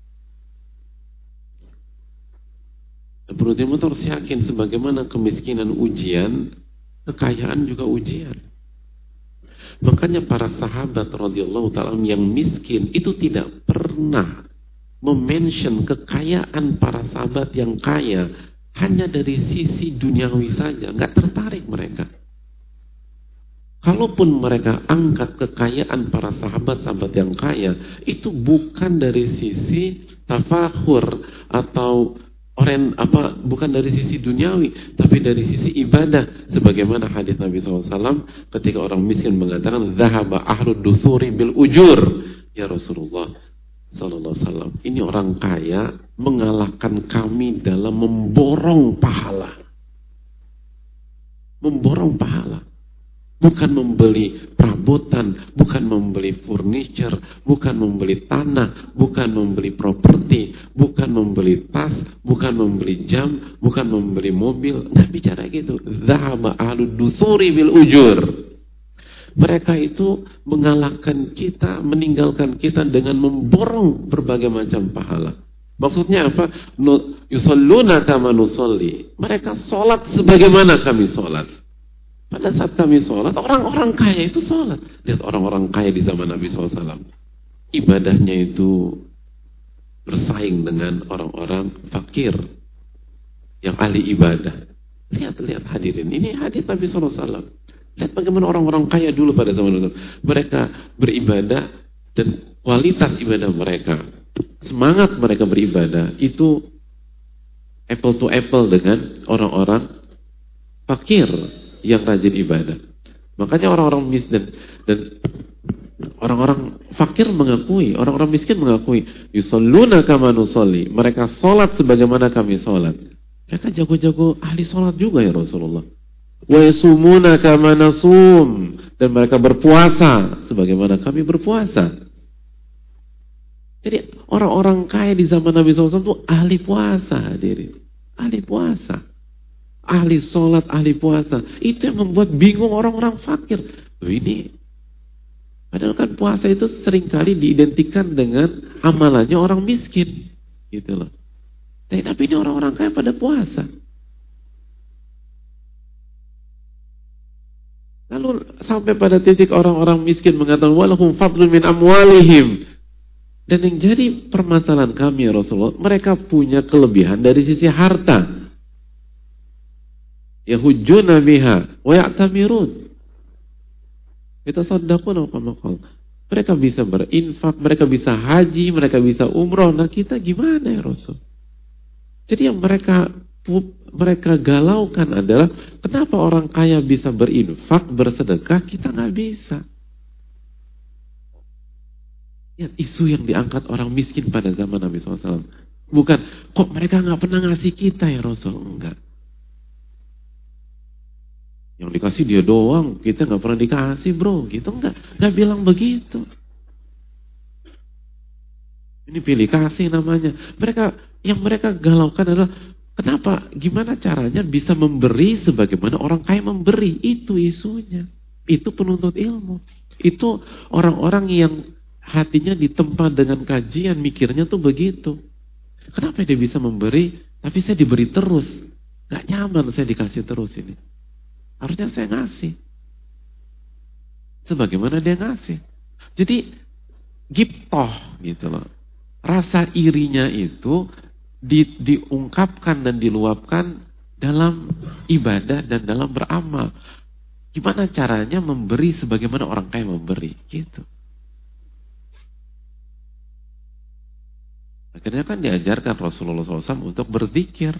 itu harus yakin sebagaimana kemiskinan ujian, kekayaan juga ujian. Makanya para sahabat radhiyallahu ta'ala yang miskin itu tidak pernah memention kekayaan para sahabat yang kaya hanya dari sisi duniawi saja, nggak tertarik mereka. Kalaupun mereka angkat kekayaan para sahabat-sahabat yang kaya, itu bukan dari sisi tafakhur atau bukan dari sisi duniawi, tapi dari sisi ibadah. Sebagaimana hadis Nabi SAW ketika orang miskin mengatakan, "Dhahaba ahlud duthuri bil ujur." Ya Rasulullah Sallallahu Alaihi Wasallam, ini orang kaya mengalahkan kami dalam memborong pahala. Memborong pahala. Bukan membeli perabotan, bukan membeli furniture, bukan membeli tanah, bukan membeli properti, bukan membeli tas, bukan membeli jam, bukan membeli mobil. Nggak bicara gitu. Dhahaba ahlud duthuri bil ujur. Mereka itu mengalahkan kita, meninggalkan kita dengan memborong berbagai macam pahala. Maksudnya apa? Yusalluna kama nusalli. Mereka sholat sebagaimana kami sholat. Pada saat kami sholat, orang-orang kaya itu sholat. Lihat orang-orang kaya di zaman Nabi SAW. Ibadahnya itu bersaing dengan orang-orang fakir yang ahli ibadah. Lihat hadirin. Ini hadis Nabi SAW. Lihat bagaimana orang-orang kaya dulu pada zaman itu. Mereka beribadah dan kualitas ibadah mereka, semangat mereka beribadah itu apple to apple dengan orang-orang fakir yang rajin ibadah. Makanya orang-orang miskin dan orang-orang fakir mengakui, orang-orang miskin mengakui, yusalluna kama nusalli. Mereka sholat sebagaimana kami sholat. Mereka jago-jago ahli sholat juga ya Rasulullah. Wa yasumuna kama nasum, dan mereka berpuasa sebagaimana kami berpuasa. Jadi orang-orang kaya di zaman Nabi SAW itu ahli puasa, hadirin. Ahli puasa, ahli sholat, ahli puasa. Itu yang membuat bingung orang-orang fakir. Ini padahal kan puasa itu seringkali diidentikan dengan amalannya orang miskin, gitu loh. Tapi ini orang-orang kaya pada puasa. Lalu sampai pada titik orang-orang miskin mengatakan walahum fadlun min amwalihim. Dan yang jadi permasalahan kami ya Rasulullah, mereka punya kelebihan dari sisi harta. Yahujjuna biha wa ya'tamirun. Yatasaddaquna kama qala. Mereka bisa berinfak, mereka bisa haji, mereka bisa umroh. Nah kita gimana ya Rasul? Jadi yang mereka galaukan adalah kenapa orang kaya bisa berinfak, bersedekah, kita nggak bisa. Ya, isu yang diangkat orang miskin pada zaman Nabi SAW. Bukan, kok mereka nggak pernah ngasih kita ya Rasul? Enggak. Yang dikasih dia doang, kita nggak pernah dikasih bro. Gitu nggak bilang begitu. Ini pilih kasih namanya. Yang mereka galaukan adalah kenapa, gimana caranya bisa memberi sebagaimana orang kaya memberi. Itu isunya. Itu penuntut ilmu. Itu orang-orang yang hatinya ditempa dengan kajian, mikirnya tuh begitu. Kenapa dia bisa memberi, tapi saya diberi terus? Gak nyaman saya dikasih terus ini. Harusnya saya ngasih. Sebagaimana dia ngasih. Jadi, giptoh gitu loh. Rasa irinya itu diungkapkan dan diluapkan dalam ibadah dan dalam beramal. Gimana caranya memberi sebagaimana orang kaya memberi, gitu. Akhirnya kan diajarkan Rasulullah SAW untuk berzikir.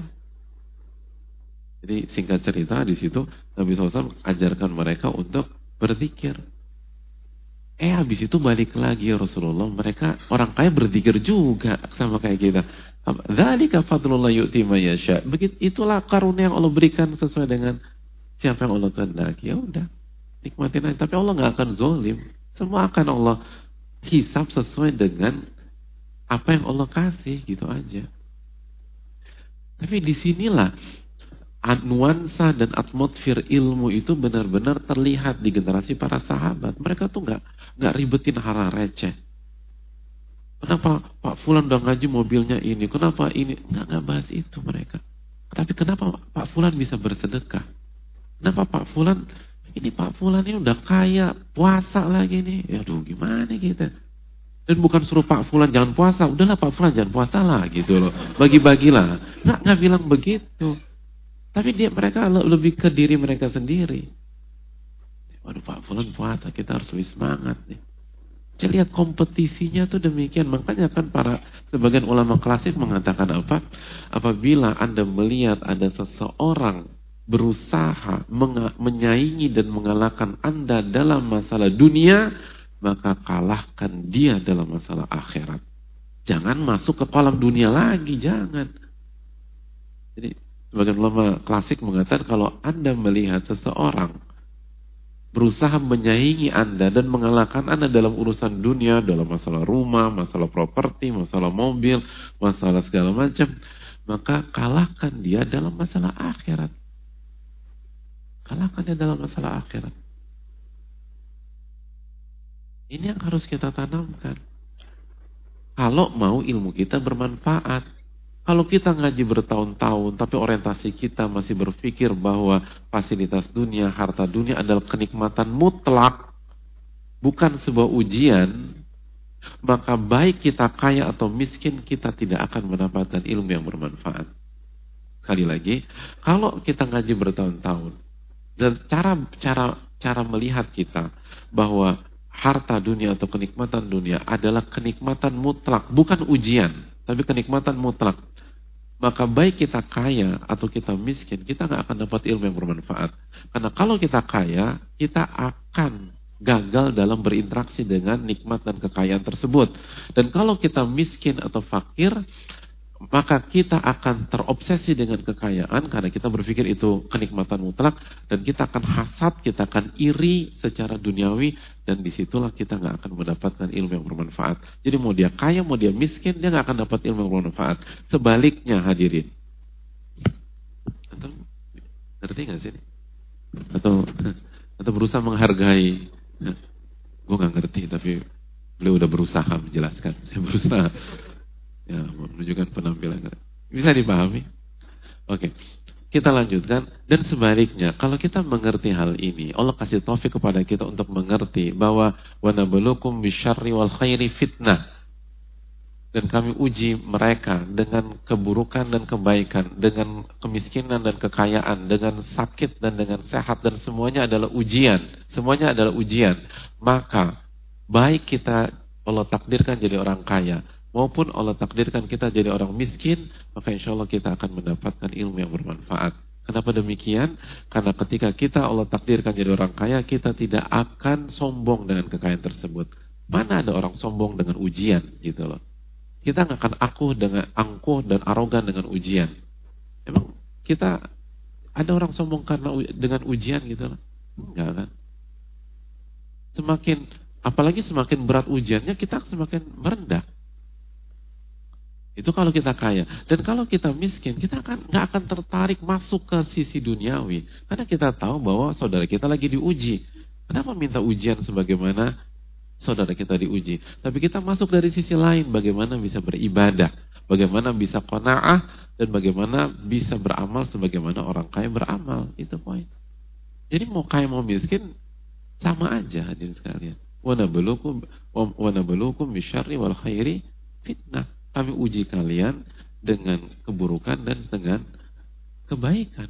Jadi singkat cerita di situ Nabi SAW ajarkan mereka untuk berzikir. Habis itu balik lagi ya Rasulullah, mereka orang kaya berzikir juga sama kayak kita. Dzalika fadlullah yu'ti man yasha. Begitu, itulah karunia yang Allah berikan sesuai dengan siapa yang Allah kehendaki. Ya udah, nikmatin aja. Tapi Allah nggak akan zolim. Semua akan Allah hisab sesuai dengan apa yang Allah kasih, gitu aja. Tapi disinilah nuansa dan atmosfer ilmu itu benar-benar terlihat di generasi para sahabat. Mereka tuh nggak ribetin hal receh. Kenapa Pak Fulan udah ngaji mobilnya ini? Kenapa ini? Nggak bahas itu mereka. Tapi kenapa Pak Fulan bisa bersedekah? Kenapa Pak Fulan ini udah kaya, puasa lagi nih? Aduh gimana kita? Dan bukan suruh Pak Fulan jangan puasa, udahlah Pak Fulan jangan puasa lah gitu loh. Bagi-bagilah. Nggak bilang begitu. Tapi mereka lebih ke diri mereka sendiri. Waduh Pak Fulan puasa, kita harus lebih semangat nih. Saya lihat kompetisinya tuh demikian. Makanya kan sebagian ulama klasik mengatakan apa? Apabila Anda melihat ada seseorang berusaha menyaingi dan mengalahkan Anda dalam masalah dunia, maka kalahkan dia dalam masalah akhirat. Jangan masuk ke kolam dunia lagi, jangan. Jadi sebagian ulama klasik mengatakan kalau Anda melihat seseorang berusaha menyaingi Anda dan mengalahkan Anda dalam urusan dunia, dalam masalah rumah, masalah properti, masalah mobil, masalah segala macam, maka kalahkan dia dalam masalah akhirat. Kalahkan dia dalam masalah akhirat. Ini yang harus kita tanamkan. Kalau mau ilmu kita bermanfaat. Kalau kita ngaji bertahun-tahun, tapi orientasi kita masih berpikir bahwa fasilitas dunia, harta dunia adalah kenikmatan mutlak, bukan sebuah ujian, maka baik kita kaya atau miskin, kita tidak akan mendapatkan ilmu yang bermanfaat. Sekali lagi, kalau kita ngaji bertahun-tahun, dan cara melihat kita bahwa harta dunia atau kenikmatan dunia adalah kenikmatan mutlak, bukan ujian, tapi kenikmatan mutlak. Maka baik kita kaya atau kita miskin, kita nggak akan dapat ilmu yang bermanfaat. Karena kalau kita kaya, kita akan gagal dalam berinteraksi dengan nikmat dan kekayaan tersebut. Dan kalau kita miskin atau fakir, maka kita akan terobsesi dengan kekayaan karena kita berpikir itu kenikmatan mutlak, dan kita akan hasad, kita akan iri secara duniawi, dan disitulah kita nggak akan mendapatkan ilmu yang bermanfaat. Jadi mau dia kaya, mau dia miskin, dia nggak akan dapat ilmu yang bermanfaat. Sebaliknya hadirin, atau ngerti nggak sih? Atau berusaha menghargai? Gue nggak ngerti, tapi beliau udah berusaha menjelaskan. Saya berusaha. Ya, menunjukkan penampilan. Bisa dipahami? Oke. kita lanjutkan. Dan sebaliknya, kalau kita mengerti hal ini, Allah kasih taufik kepada kita untuk mengerti bahwa wa nabluukum bisyarri wal khairi fitnah. Dan kami uji mereka dengan keburukan dan kebaikan, dengan kemiskinan dan kekayaan, dengan sakit dan dengan sehat, dan semuanya adalah ujian. Semuanya adalah ujian. Maka baik kita Allah takdirkan jadi orang kaya, maupun Allah takdirkan kita jadi orang miskin, maka insya Allah kita akan mendapatkan ilmu yang bermanfaat. Kenapa demikian? Karena ketika kita Allah takdirkan jadi orang kaya, kita tidak akan sombong dengan kekayaan tersebut. Mana ada orang sombong dengan ujian gitu loh. Kita nggak akan angkuh dan arogan dengan ujian. Emang kita ada orang sombong karena dengan ujian gitu loh? Enggak kan? Apalagi semakin berat ujiannya, kita semakin merendah. Itu kalau kita kaya. Dan kalau kita miskin, kita nggak akan tertarik masuk ke sisi duniawi. Karena kita tahu bahwa saudara kita lagi diuji. Kenapa minta ujian sebagaimana saudara kita diuji? Tapi kita masuk dari sisi lain, bagaimana bisa beribadah, bagaimana bisa qanaah, dan bagaimana bisa beramal sebagaimana orang kaya beramal. Itu poin. Jadi mau kaya mau miskin sama aja hadirin sekalian. Wa nabluukum bisyarri wal khairi fitnah. Kami uji kalian dengan keburukan dan dengan kebaikan.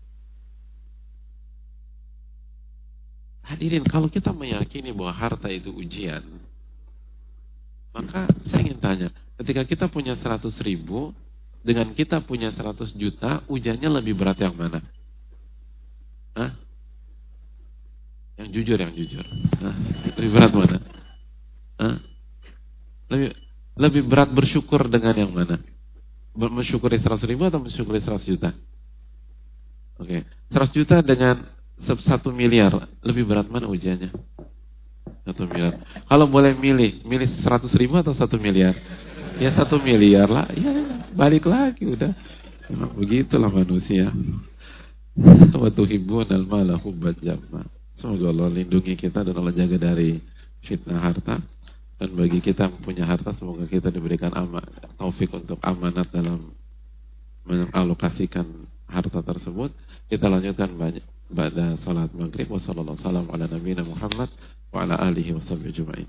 Hadirin, kalau kita meyakini bahwa harta itu ujian, maka saya ingin tanya, ketika kita punya 100 ribu, dengan kita punya 100 juta, ujiannya lebih berat yang mana? Hah? Yang jujur. Hah? Lebih berat mana? Hah? Lebih berat bersyukur dengan yang mana? Mensyukuri 100 ribu atau mensyukuri 100 juta? Oke. 100 juta dengan 1 miliar, lebih berat mana ujiannya? 1 miliar. Kalau boleh milih 100 ribu atau 1 miliar? Ya 1 miliar lah. Ya balik lagi udah. Memang begitulah manusia. Wa tuhibbunal mala hubban jamma. Semoga Allah lindungi kita dan Allah jaga dari fitnah harta. Dan bagi kita yang punya harta, semoga kita diberikan taufik untuk amanat dalam mengalokasikan harta tersebut. Kita lanjutkan pada salat maghrib. Wassalamualaikum warahmatullahi wabarakatuh. Wa ala alihi wa sahbihi ajma'in.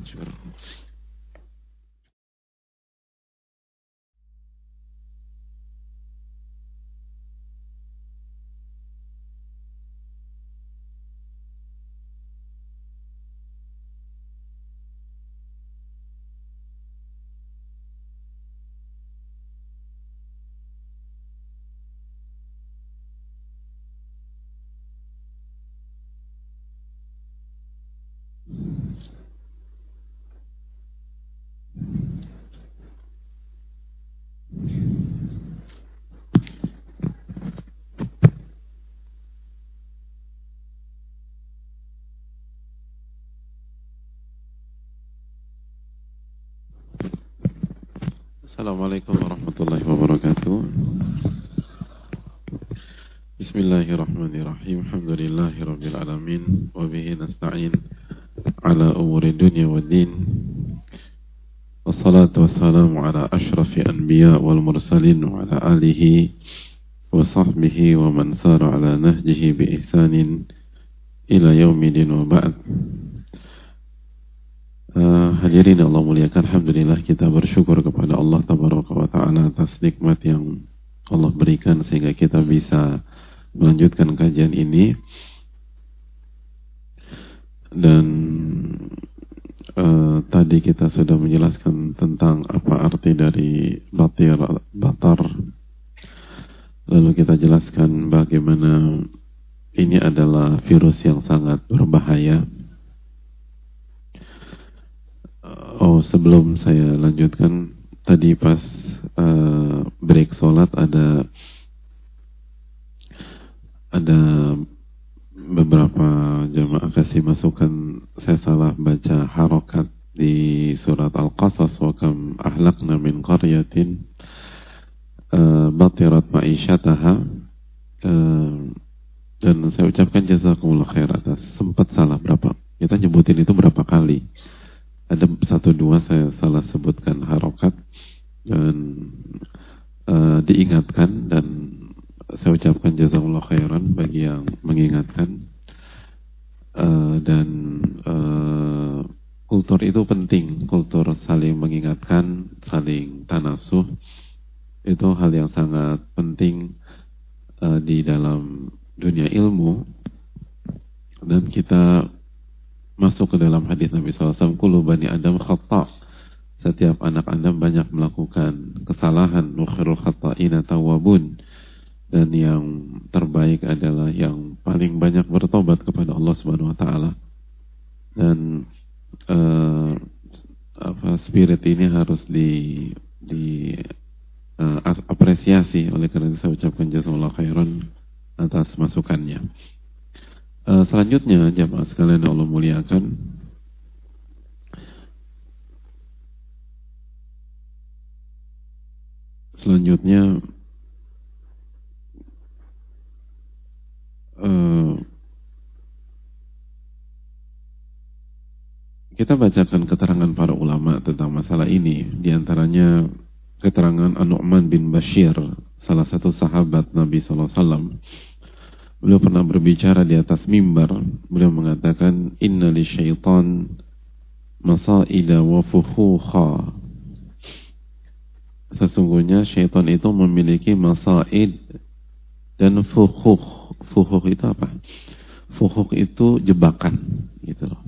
Assalamualaikum warahmatullahi wabarakatuh. Bismillahirrahmanirrahim. Alhamdulillahirabbil alamin wa bihi nasta'in ala umuri dunya waddin. Wassalatu wassalamu ala asyrafil anbiya wal mursalin wa ala alihi wa sahbihi wa man sara ala nahjihi bi ihsanin ila yaumidin wa ba'd. Hadirin Allah muliakan, alhamdulillah kita bersyukur kepada Allah tabaraka wa taala atas nikmat yang Allah berikan sehingga kita bisa melanjutkan kajian ini. Dan tadi kita sudah menjelaskan tentang apa arti dari batar. Lalu kita jelaskan bagaimana ini adalah virus yang sangat berbahaya. Sebelum saya lanjutkan, tadi pas break sholat ada beberapa jemaah kasih masukan, saya salah baca harokat di surat Al-Qasas, wa kam ahlakna min qaryatin batirat ma'isyataha, dan saya ucapkan jazakumullah khair atas, sempat salah berapa, kita nyebutin itu berapa kali. Ada 1-2 saya salah sebutkan harokat, dan diingatkan, dan saya ucapkan jazakallahu khairan bagi yang mengingatkan. Dan kultur itu penting, kultur saling mengingatkan, saling tanasuh, itu hal yang sangat penting di dalam dunia ilmu. Dan kita masuk ke dalam hadis Nabi SAW, kullu bani Adam khata', setiap anak Adam banyak melakukan kesalahan, wa khairul khata'ina tawwabun, dan yang terbaik adalah yang paling banyak bertobat kepada Allah Subhanahu wa taala. Dan spirit ini harus apresiasi. Oleh karena itu saya ucapkan jazakallahu khairan atas masukannya. Selanjutnya jamaah sekalian yang Allah muliakan, selanjutnya kita bacakan keterangan para ulama tentang masalah ini. Di antaranya keterangan An-Nu'man bin Bashir, salah satu sahabat Nabi SAW. Beliau pernah berbicara di atas mimbar. Beliau mengatakan, inna li syaitan masaida wa fuhuha. Sesungguhnya syaitan itu memiliki masaid dan fuhuh. Fuhuh itu apa? Fuhuh itu jebakan, gitu loh.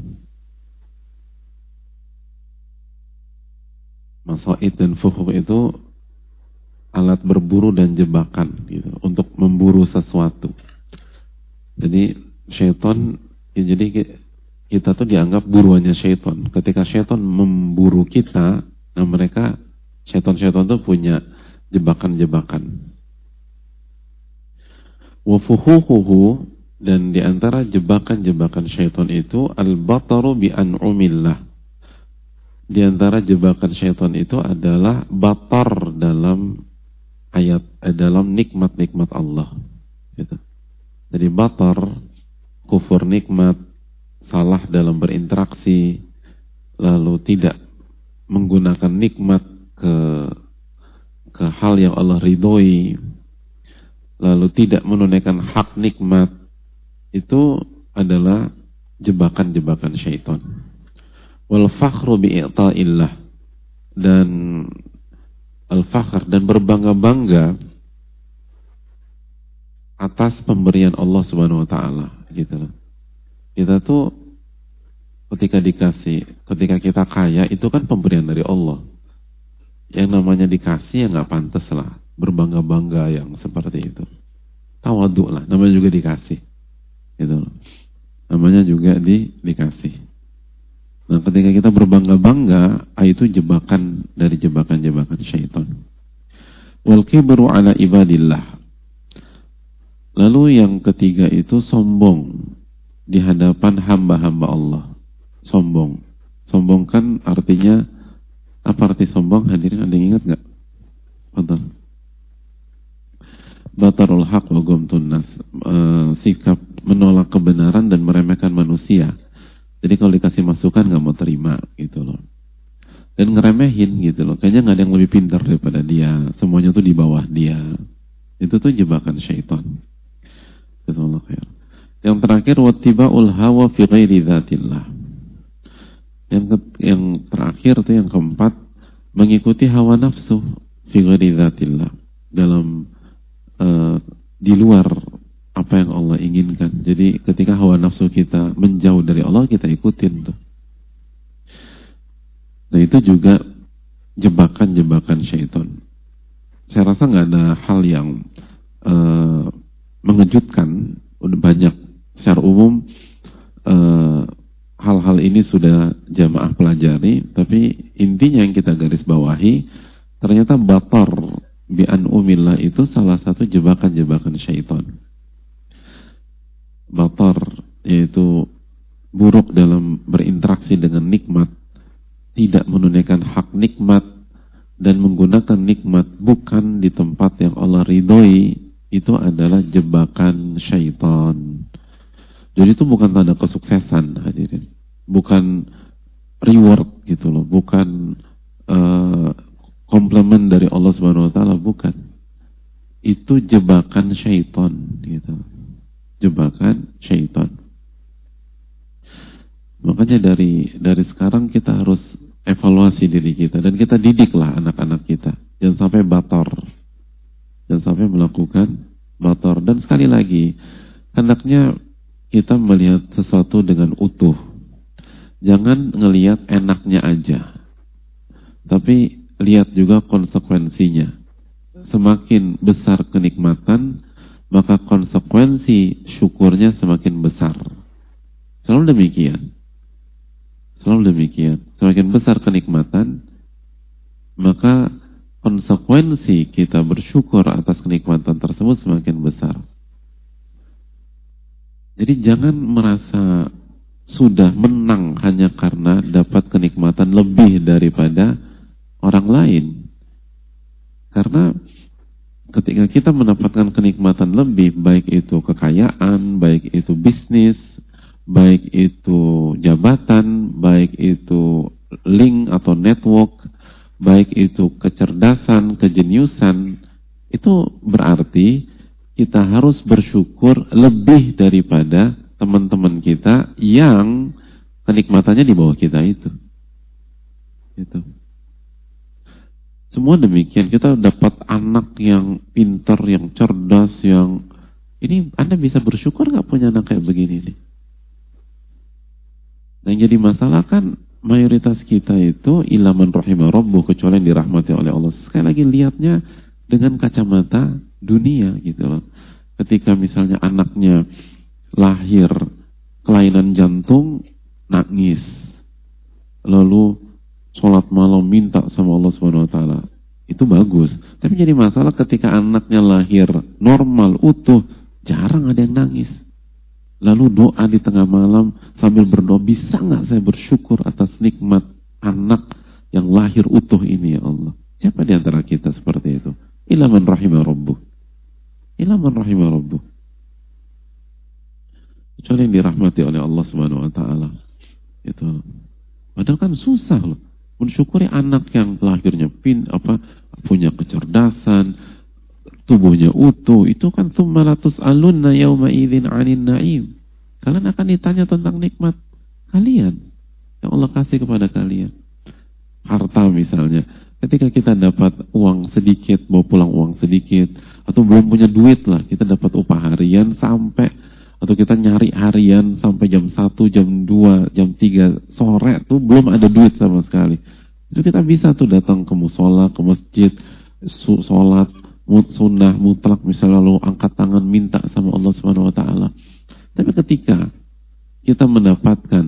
Masaid dan fuhuh itu alat berburu dan jebakan, gitu, untuk memburu sesuatu. Jadi syaitan, ya, jadi kita tuh dianggap buruannya syaitan. Ketika syaitan memburu kita, nah mereka syaitan-syaitan tuh punya jebakan-jebakan. Wa fuhuhuhu, dan diantara jebakan-jebakan syaitan itu al-bataru bi an'umillah. Di antara jebakan syaitan itu adalah batar dalam dalam nikmat-nikmat Allah, gitu. Jadi batar, kufur nikmat, salah dalam berinteraksi, lalu tidak menggunakan nikmat ke hal yang Allah ridhoi, lalu tidak menunaikan hak nikmat, itu adalah jebakan-jebakan syaitan. Wal fakhru bi'ita'illah, dan al-fakhr, dan berbangga-bangga atas pemberian Allah Subhanahu wa taala, gitu loh. Kita tuh ketika kita kaya itu kan pemberian dari Allah. Yang namanya dikasih ya enggak pantas lah berbangga-bangga yang seperti itu. Tawadhu lah, namanya juga dikasih. Gitu loh. Namanya juga dikasih. Nah, ketika kita berbangga-bangga, itu jebakan dari jebakan-jebakan syaitan. Wal kibru ala ibadillah. Lalu yang ketiga itu sombong di hadapan hamba-hamba Allah. Sombong. Sombong kan artinya, apa arti sombong? Hadirin ada yang ingat gak? Betul. Batarul haq wa ghamtun nas. Sikap menolak kebenaran dan meremehkan manusia. Jadi kalau dikasih masukan gak mau terima, gitu loh. Dan ngeremehin, gitu loh. Kayaknya gak ada yang lebih pintar daripada dia. Semuanya tuh di bawah dia. Itu tuh jebakan syaitan. Yang terakhir, wattiba'ul hawa fi ghairi dzatillah. Yang terakhir itu yang keempat, mengikuti hawa nafsu fi ghairi dzatillah, dalam di luar apa yang Allah inginkan. Jadi ketika hawa nafsu kita menjauh dari Allah, kita ikutin tuh. Nah, itu juga jebakan-jebakan syaitan. Saya rasa nggak ada hal yang mengejutkan. Udah banyak secara umum hal-hal ini sudah jamaah pelajari, tapi intinya yang kita garis bawahi, ternyata batar bi an'umillah itu salah satu jebakan-jebakan syaitan. Batar yaitu buruk dalam berinteraksi dengan nikmat, tidak menunaikan hak nikmat, dan menggunakan nikmat bukan di tempat yang Allah ridhoi, itu adalah jebakan syaitan. Jadi itu bukan tanda kesuksesan, hadirin. Bukan reward, gitu loh. Bukan komplimen dari Allah Subhanahu wa taala, bukan. itu jebakan syaitan gitu. Jebakan syaitan. Makanya dari sekarang kita harus evaluasi diri kita dan kita didiklah anak-anak kita. Jangan sampai bator. Jangan sampai melakukan bator. Dan sekali lagi, hendaknya kita melihat sesuatu dengan utuh. Jangan ngelihat enaknya aja. Tapi lihat juga konsekuensinya. Semakin besar kenikmatan, maka konsekuensi syukurnya semakin besar. Selalu demikian. Selalu demikian. Semakin besar kenikmatan, maka konsekuensi kita bersyukur atas kenikmatan tersebut semakin besar. Jadi jangan merasa sudah menang hanya karena dapat kenikmatan lebih daripada orang lain. Karena ketika kita mendapatkan kenikmatan lebih, baik itu kekayaan, baik itu bisnis, baik itu jabatan, baik itu link atau network, baik itu kecerdasan, kejeniusan, itu berarti kita harus bersyukur lebih daripada teman-teman kita yang kenikmatannya di bawah kita itu. Gitu. Semua demikian, kita dapat anak yang pintar, yang cerdas, yang ini Anda bisa bersyukur nggak punya anak kayak begini nih? Yang jadi masalah kan mayoritas kita itu ilaman rahimah rabbuh, kecuali yang dirahmati oleh Allah. Sekali lagi lihatnya dengan kacamata dunia gitu loh. Ketika misalnya anaknya lahir kelainan jantung, nangis, lalu sholat malam minta sama Allah Subhanahu Wa Taala, itu bagus. Tapi jadi masalah ketika anaknya lahir normal utuh, jarang ada yang nangis. Lalu doa di tengah malam sambil berdoa, bisa nggak saya bersyukur atas nikmat anak yang lahir utuh ini ya Allah? Siapa di antara kita seperti itu? Ilaman rahimah rabbuh. Ilaman rahimah rabbuh. Kecuali yang dirahmati oleh Allah Subhanahu Wa Taala. Itu. Padahal kan susah loh mensyukuri anak yang lahirnya punya kecerdasan, tubuhnya utuh. Itu kan tsumalatus alunna yauma idzin 'anil na'im. Kalian akan ditanya tentang nikmat kalian yang Allah kasih kepada kalian. Harta misalnya, ketika kita dapat uang sedikit, mau pulang uang sedikit, atau belum punya duit lah, kita dapat upah harian atau kita nyari harian sampai jam 1, jam 2, jam 3 sore tuh belum ada duit sama sekali. Itu kita bisa tuh datang ke musola, ke masjid, sholat sunnah mutlak misalnya, lalu angkat tangan minta sama Allah Subhanahu Wa Taala. Tapi ketika kita mendapatkan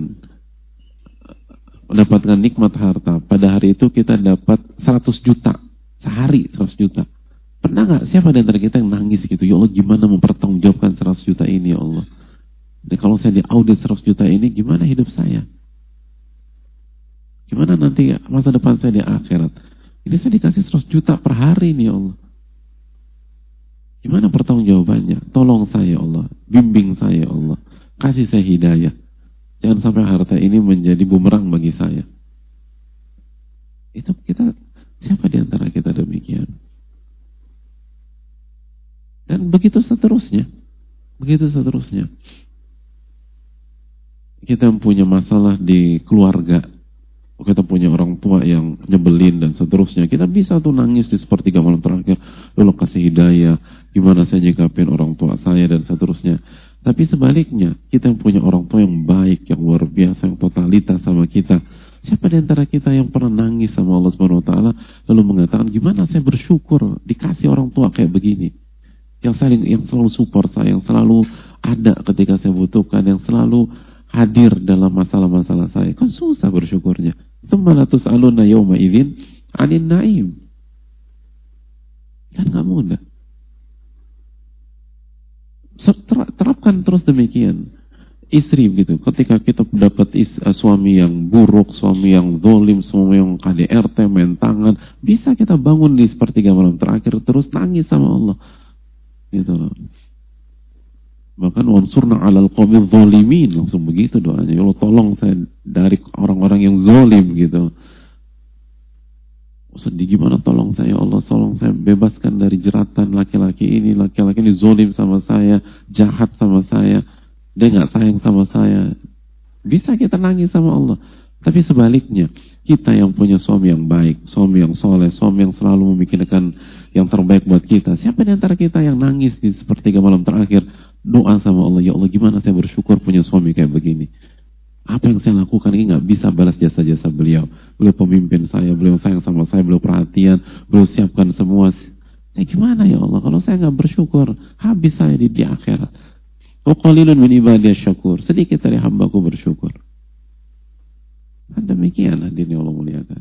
nikmat harta, pada hari itu kita dapat 100 juta sehari, 100 juta. Pernah nggak siapa di antara kita yang nangis gitu? Ya Allah, gimana mempertanggungjawabkan 100 juta ini ya Allah? Dan kalau saya diaudit 100 juta ini, gimana hidup saya? Gimana nanti masa depan saya di akhirat? Ini saya dikasih 100 juta per hari nih ya Allah. Gimana pertanggungjawabannya? Tolong saya Allah, bimbing saya Allah, kasih saya hidayah. Jangan sampai harta ini menjadi bumerang bagi saya. Itu kita, siapa di antara kita demikian? Dan begitu seterusnya. Begitu seterusnya. Kita punya masalah di keluarga, kita punya orang tua yang nyebelin dan seterusnya, kita bisa tuh nangis di sepertiga malam terakhir, lalu kasih hidayah, gimana saya nyikapin orang tua saya dan seterusnya. Tapi sebaliknya, kita yang punya orang tua yang baik, yang luar biasa, yang totalitas sama kita. Siapa di antara kita yang pernah nangis sama Allah Subhanahu Wa Taala lalu mengatakan, gimana saya bersyukur dikasih orang tua kayak begini, yang selalu support saya, yang selalu ada ketika saya butuhkan, yang selalu hadir dalam masalah-masalah saya. Kan susah bersyukurnya. Tsumma tus'aluna yauma idzin 'anil na'im. Kan gak mudah. Terapkan terus demikian. Istri gitu, ketika kita dapat suami yang buruk, suami yang zalim, suami yang KDRT, main tangan, bisa kita bangun di sepertiga malam terakhir terus nangis sama Allah. Gitu loh. Bahkan wansurna 'alal qaumil zalimin, langsung begitu doanya. Ya Allah, tolong saya dari orang-orang yang zalim gitu. sedih, gimana tolong saya Allah, tolong saya bebaskan dari jeratan laki-laki ini zolim sama saya, jahat sama saya, dia nggak sayang sama saya. Bisa kita nangis sama Allah. Tapi sebaliknya, kita yang punya suami yang baik, suami yang soleh, suami yang selalu memikirkan yang terbaik buat kita, siapa di antara kita yang nangis di sepertiga malam terakhir doa sama Allah, ya Allah gimana saya bersyukur punya suami kayak begini. Apa yang saya lakukan ini nggak bisa balas jasa-jasa beliau. Beliau pemimpin saya, beliau sayang sama saya, beliau perhatian, beliau siapkan semua. Saya gimana ya Allah kalau saya nggak bersyukur, habis saya di akhirat. Wa qalilun min ibadiyasy syakur. Sedikit dari hambaku bersyukur. Demikian hadirin Allah muliakan.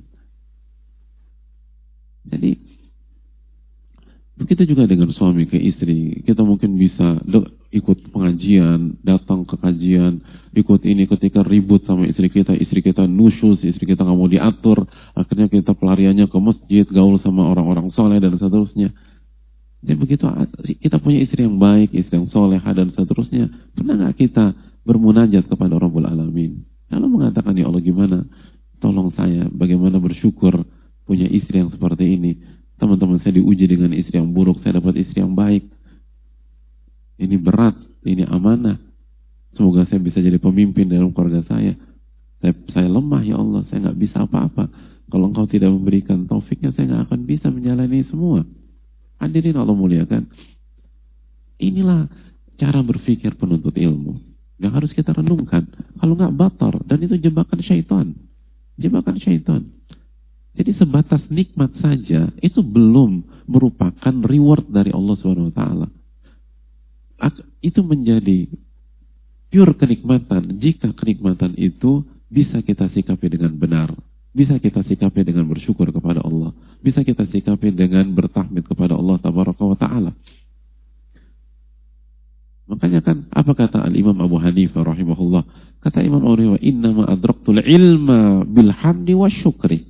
Jadi begitu juga dengan suami ke istri. Kita mungkin bisa ikut pengajian, datang ke kajian, ikut ini, ketika ribut sama istri kita nusyus, istri kita nggak mau diatur, akhirnya kita pelariannya ke masjid, gaul sama orang-orang soleh dan seterusnya. Jadi begitu kita punya istri yang baik, istri yang solehah dan seterusnya, pernah nggak kita bermunajat kepada Rabbul Alamin? Lalu mengatakan, ya Allah gimana? Tolong saya, bagaimana bersyukur punya istri yang seperti ini. Teman-teman saya diuji dengan istri yang buruk, saya dapat istri yang baik. Ini berat, ini amanah. Semoga saya bisa jadi pemimpin dalam keluarga saya. Saya lemah ya Allah, saya nggak bisa apa-apa. Kalau Engkau tidak memberikan taufiknya, saya nggak akan bisa menjalani semua. Hadirin Allah muliakan. Inilah cara berpikir penuntut ilmu yang harus kita renungkan. Kalau nggak batar, dan itu jebakan syaitan. Jebakan syaitan. Jadi sebatas nikmat saja itu belum merupakan reward dari Allah SWT. Itu menjadi pure kenikmatan jika kenikmatan itu bisa kita sikapi dengan benar, bisa kita sikapi dengan bersyukur kepada Allah, bisa kita sikapi dengan bertahmid kepada Allah Tabaraka wa Ta'ala. Makanya kan apa kata Al-Imam Abu Hanifah rahimahullah? Kata Imam Abu Hanifah, innama adraktul ilma bilhamdi wa syukri.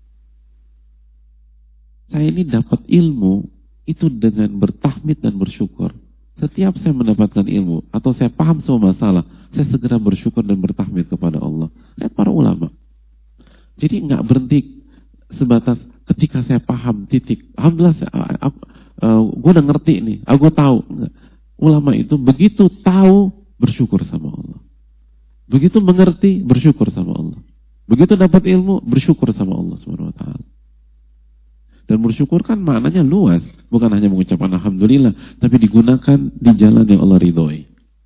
Saya ini dapat ilmu itu dengan bertahmid dan bersyukur. Setiap saya mendapatkan ilmu atau saya paham semua masalah, saya segera bersyukur dan bertahmid kepada Allah. Lihat para ulama. Jadi nggak berhenti sebatas ketika saya paham titik. Alhamdulillah, gue udah ngerti nih, aku tahu. Enggak. Ulama itu begitu tahu bersyukur sama Allah. Begitu mengerti bersyukur sama Allah. Begitu dapat ilmu bersyukur sama Allah Subhanahu wa taala. Dan bersyukur kan maknanya luas, bukan hanya mengucapkan alhamdulillah, tapi digunakan di jalan yang Allah ridhoi.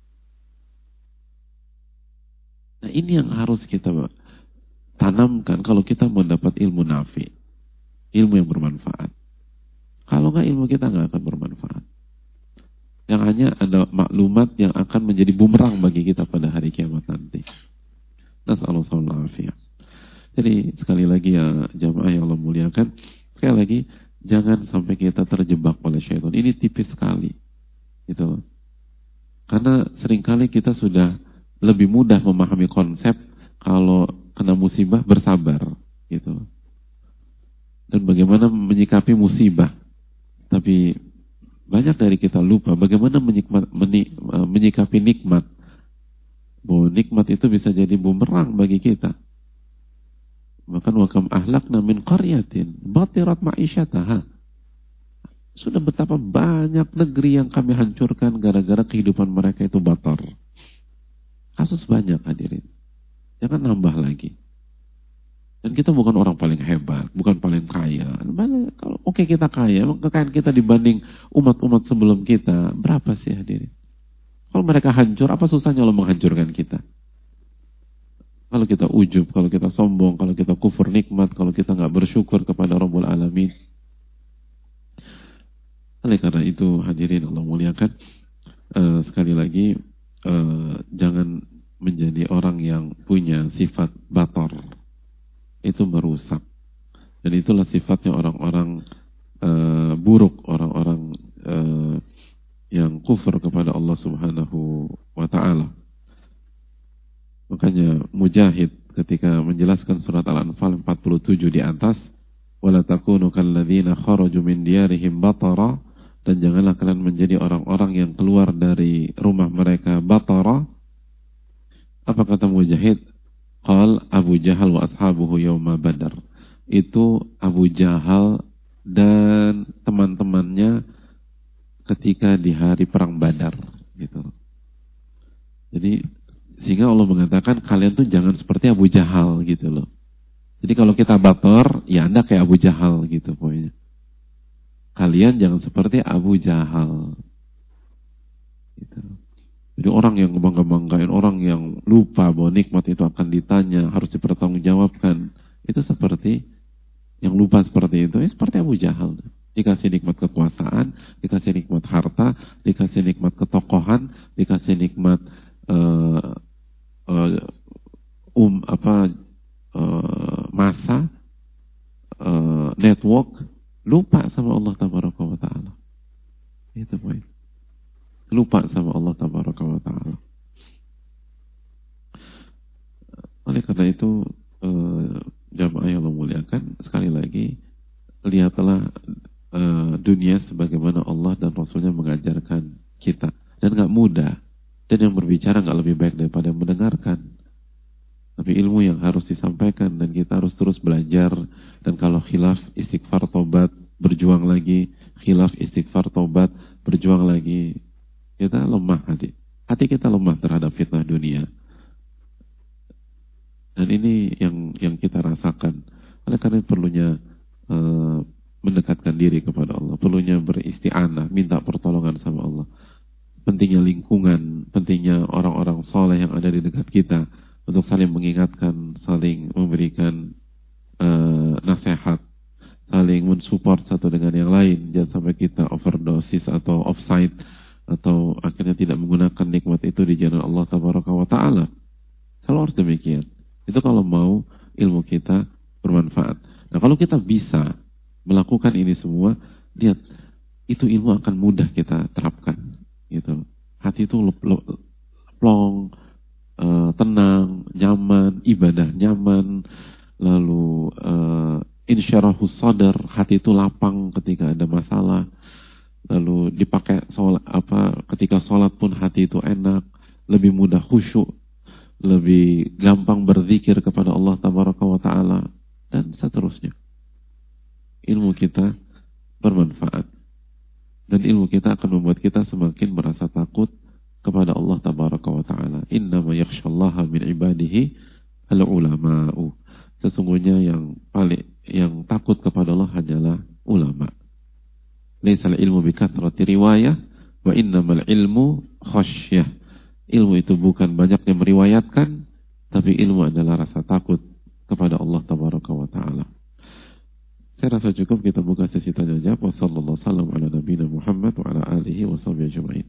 Nah, ini yang harus kita tanamkan kalau kita mau dapat ilmu nafi, ilmu yang bermanfaat. Kalau nggak, ilmu kita nggak akan bermanfaat. Yang hanya ada maklumat yang akan menjadi bumerang bagi kita pada hari kiamat nanti. Nas'alullah afiyah. Jadi sekali lagi ya jamaah yang Allah muliakan, sekali lagi jangan sampai kita terjebak oleh syaitan. Ini tipis sekali, gitu loh. Karena seringkali kita sudah lebih mudah memahami konsep kalau kena musibah bersabar, gitu loh. Dan bagaimana menyikapi musibah. Tapi banyak dari kita lupa bagaimana menyikapi nikmat. Bahwa nikmat itu bisa jadi bumerang bagi kita. Bahkan wakam ahlakna min qaryatin batirat ma'isyataha. Sudah betapa banyak negeri yang kami hancurkan gara-gara kehidupan mereka itu batar. Kasus banyak hadirin. Jangan nambah lagi. Dan kita bukan orang paling hebat, bukan paling kaya. Kalau oke kita kaya, kekayaan kita dibanding umat-umat sebelum kita berapa sih hadirin? Kalau mereka hancur, apa susahnya Allah menghancurkan kita? Kalau kita ujub, kalau kita sombong, kalau kita kufur nikmat, kalau kita nggak bersyukur kepada Rabbul Alamin. Oleh karena itu hadirin Allah muliakan, sekali lagi jangan menjadi orang yang punya sifat batar. Itu merusak. Dan itulah sifatnya orang-orang buruk, orang-orang yang kufur kepada Allah Subhanahu wa ta'ala. Makanya Mujahid ketika menjelaskan surat Al-Anfal 47 di atas, wala takunu kalladzina kharaju min diyarihim batara, dan janganlah kalian menjadi orang-orang yang keluar dari rumah mereka batara. Apa kata Mujahid? Qal Abu Jahal wa ashabuhu yawma Badar. itu Abu Jahal dan teman-temannya ketika di hari perang Badar gitu. Jadi sehingga Allah mengatakan kalian tuh jangan seperti Abu Jahal gitu loh. Jadi kalau kita bator, ya Anda kayak Abu Jahal gitu pokoknya. Kalian jangan seperti Abu Jahal. Gitu. Jadi orang yang bangga-banggain, orang yang lupa bahwa nikmat itu akan ditanya, harus dipertanggungjawabkan. Itu seperti yang lupa seperti itu, seperti Abu Jahal. Dikasih nikmat kekuasaan, dikasih nikmat harta, dikasih nikmat ketokohan, dikasih nikmat masa, network, lupa sama Allah Tabaraka wa Ta'ala. Itu poin. Lupa sama Allah Tabaraka wa Ta'ala. Oleh karena itu jamaah yang Allah muliakan, sekali lagi lihatlah dunia sebagaimana Allah dan Rasulnya mengajarkan kita, dan gak mudah, dan yang berbicara gak lebih baik daripada yang mendengarkan. Tapi ilmu yang harus disampaikan, dan kita harus terus belajar. Dan kalau khilaf, istighfar, tobat, berjuang lagi. Khilaf, istighfar, tobat, berjuang lagi. Kita lemah hati. Hati kita lemah terhadap fitnah dunia. Dan ini yang kita rasakan. Oleh karena perlunya mendekatkan diri kepada Allah. Perlunya beristi'anah, minta pertolongan sama Allah. Pentingnya lingkungan, pentingnya orang-orang soleh yang ada di dekat kita. Untuk saling mengingatkan, saling memberikan nasihat, saling mensupport satu dengan yang lain. Jangan sampai kita overdosis atau offside, atau akhirnya tidak menggunakan nikmat itu di jalan Allah Tabaraka wa Ta'ala. Selalu harus demikian. Itu kalau mau ilmu kita bermanfaat. Nah, kalau kita bisa melakukan ini semua, lihat, itu ilmu akan mudah kita terapkan. Gitu. Hati itu plong, tenang, nyaman, ibadah nyaman, lalu insyarahus sadar, hati itu lapang ketika ada masalah, lalu dipakai ketika sholat pun hati itu enak, lebih mudah khusyuk, lebih gampang berzikir kepada Allah Tabaraka wa Ta'ala, dan seterusnya. Ilmu kita bermanfaat, dan ilmu kita akan membuat kita semakin merasa takut kepada Allah Tabaraka wa Ta'ala. Innama yakhshallaha min ibadihi al-ulama'u. Sesungguhnya yang takut kepada Allah hanyalah ulama. Laisal ilmu bikathrati riwayah wa innamal ilmu khasyah. Ilmu itu bukan banyaknya meriwayatkan, tapi ilmu adalah rasa takut kepada Allah Tabaraka wa Ta'ala. Saya rasa cukup, kita buka sesi tanya jawab. Wassallallahu sallam ala nabiyina Muhammad wa ala alihi wa sahbihi ajma'in.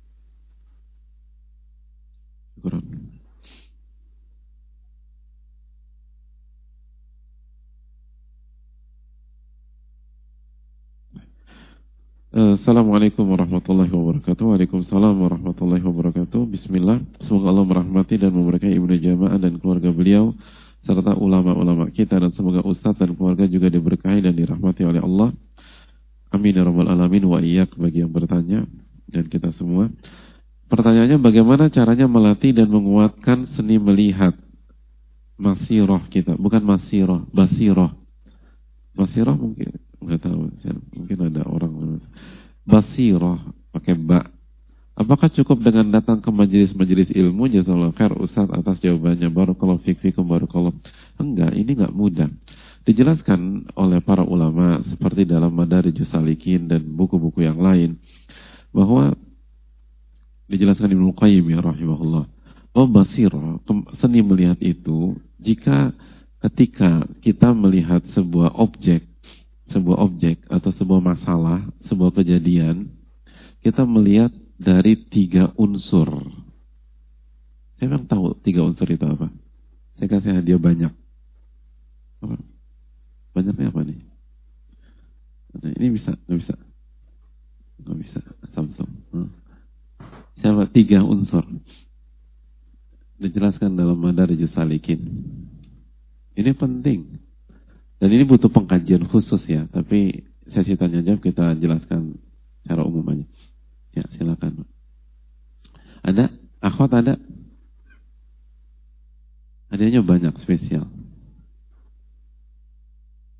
Assalamualaikum warahmatullahi wabarakatuh. Waalaikumsalam warahmatullahi wabarakatuh. Bismillah. Semoga Allah merahmati dan memberkahi Ibnu Jamaah dan keluarga beliau, serta ulama-ulama kita, dan semoga Ustadz dan keluarga juga diberkahi dan dirahmati oleh Allah. Amin ya rabbal alamin wa iyyak, bagi yang bertanya dan kita semua. Pertanyaannya, bagaimana caranya melatih dan menguatkan seni melihat masiroh kita? Bukan masiroh, basiroh. Masiroh mungkin nggak tahu, mungkin ada orang basiroh pakai ba. Apakah cukup dengan datang ke majelis-majelis ilmu? Jazakallahu khair Ustaz atas jawabannya. Barakallahu fikum, barakallahu. Enggak, ini enggak mudah. Dijelaskan oleh para ulama seperti dalam Madarijus Salikin dan buku-buku yang lain, bahwa dijelaskan Ibnu Qayyim ya rahimahullah, bahwa basirah, seni melihat itu, jika ketika kita melihat sebuah objek atau sebuah masalah, sebuah kejadian, kita melihat dari 3 unsur. Saya memang tahu 3 unsur itu apa. Saya kasih hadiah banyak. Apa? Banyaknya apa nih? Nah, ini bisa? Nggak bisa? Nggak bisa. Samsung. Siapa? 3 unsur. Dijelaskan dalam Madarijus Salikin. Ini penting. Dan ini butuh pengkajian khusus ya. Tapi sesi tanya jawab kita jelaskan secara umum aja. Ya, silakan. Ada? Akhwat ada? Hadiahnya banyak, spesial.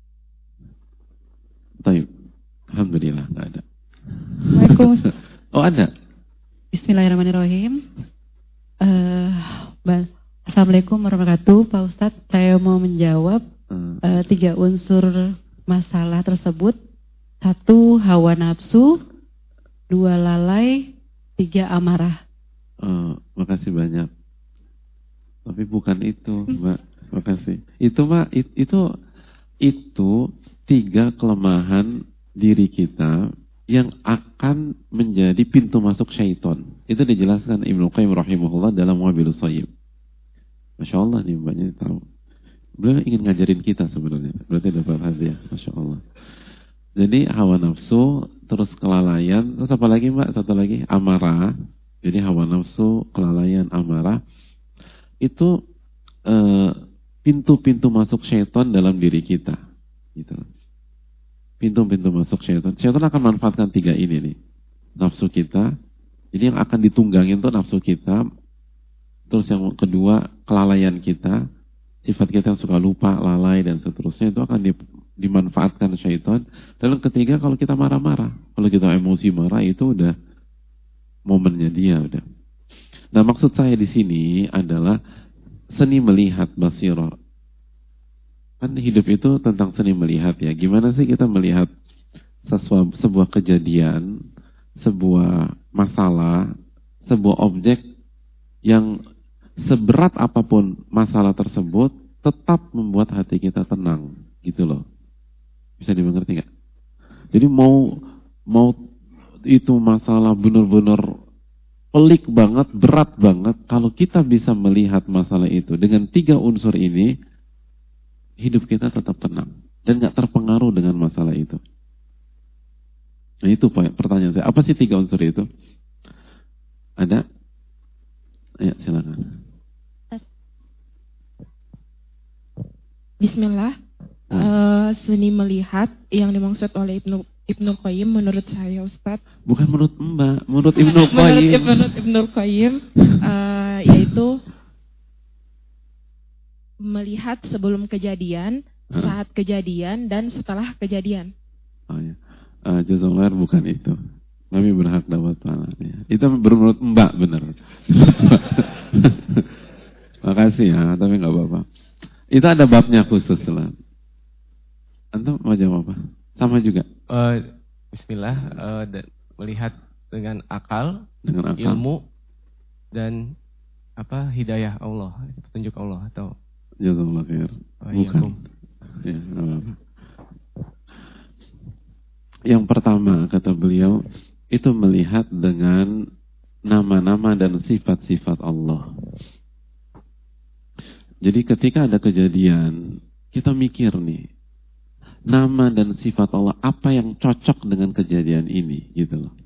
Taib. Alhamdulillah nggak ada. Waalaikumsalam. Oh ada. Bismillahirrahmanirrahim. Assalamualaikum warahmatullahi wabarakatuh. Pak Ustadz, saya mau menjawab 3 unsur masalah tersebut. 1, hawa nafsu. 2, lalai. 3, amarah. Makasih banyak. Tapi bukan itu, Mbak. Makasih. Itu, Mbak, itu 3 kelemahan diri kita yang akan menjadi pintu masuk syaitan. Itu dijelaskan Ibnu Qayyim rahimahullah dalam Wabilus Shayyib. Masya Allah nih Mbaknya tahu. Beliau ingin ngajarin kita sebenarnya. Berarti dapat hadiah. Masya Allah. Jadi hawa nafsu, terus kelalaian, terus apa lagi Mbak? Satu lagi, amarah. Jadi hawa nafsu, kelalaian, amarah. Itu pintu-pintu masuk syaitan dalam diri kita. Gitu. Pintu-pintu masuk syaitan. Syaitan akan manfaatkan 3 ini nih. Nafsu kita. Jadi yang akan ditunggangin itu nafsu kita. Terus yang kedua, kelalaian kita. Sifat kita yang suka lupa, lalai, dan seterusnya. Itu akan dimanfaatkan syaitan. Dan yang ketiga, kalau kita marah-marah. Kalau kita emosi marah, itu udah momennya dia. Udah. Nah, maksud saya di sini adalah seni melihat basirah. Kan hidup itu tentang seni melihat ya. Gimana sih kita melihat sebuah kejadian, sebuah masalah, sebuah objek yang seberat apapun masalah tersebut tetap membuat hati kita tenang, gitu loh. Bisa dimengerti nggak? Jadi mau itu masalah benar-benar pelik banget, berat banget, kalau kita bisa melihat masalah itu dengan 3 unsur ini, hidup kita tetap tenang dan nggak terpengaruh dengan masalah itu. Nah itu pertanyaan saya. Apa sih 3 unsur itu? Ada? Ya silakan. Bismillah. Seni melihat yang dimaksud oleh Ibnu Qayyim menurut saya Ustaz. Bukan menurut Mbak, menurut Ibnu Qayyim. Menurut Ibnu Qayyim yaitu melihat sebelum kejadian, saat kejadian, dan setelah kejadian. Oh ya, jazakallah bukan itu. Kami berhak dapat pahala. Ya. Itu menurut Mbak benar. Makasih ya, tapi nggak apa-apa. Itu ada babnya khusus lah. Antum mau jawab apa? Sama juga. Bismillah. Melihat dengan akal, dengan akal, ilmu, dan hidayah Allah, petunjuk Allah atau jazakallah khair. Bukan. Ya, yang pertama kata beliau itu melihat dengan nama-nama dan sifat-sifat Allah. Jadi ketika ada kejadian, kita mikir nih, nama dan sifat Allah apa yang cocok dengan kejadian ini, gitu loh.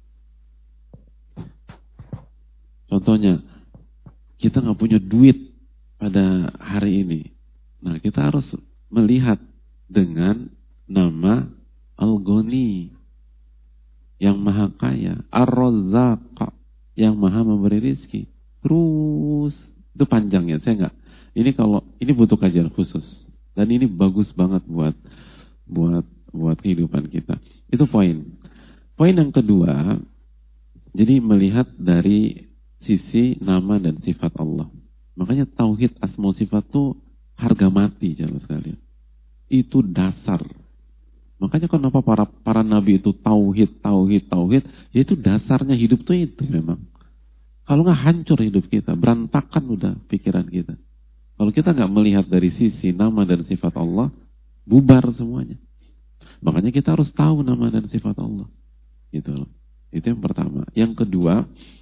Contohnya, kita nggak punya duit pada hari ini. Nah, kita harus melihat dengan nama Al-Ghani, yang maha kaya, Ar-Razzaq, yang maha memberi rizki. Terus, itu panjangnya, saya nggak. Ini butuh kajian khusus. Dan ini bagus banget buat kehidupan kita. Itu poin. Poin yang kedua, jadi melihat dari sisi nama dan sifat Allah. Makanya tauhid asma sifat itu harga mati jangan sekalian. Itu dasar. Makanya kenapa para nabi itu tauhid, ya itu dasarnya hidup tuh itu memang. Kalau nggak hancur hidup kita, berantakan udah pikiran kita. Kalau kita nggak melihat dari sisi nama dan sifat Allah, bubar semuanya. Makanya kita harus tahu nama dan sifat Allah. Gitu loh. Itu yang pertama. Yang kedua,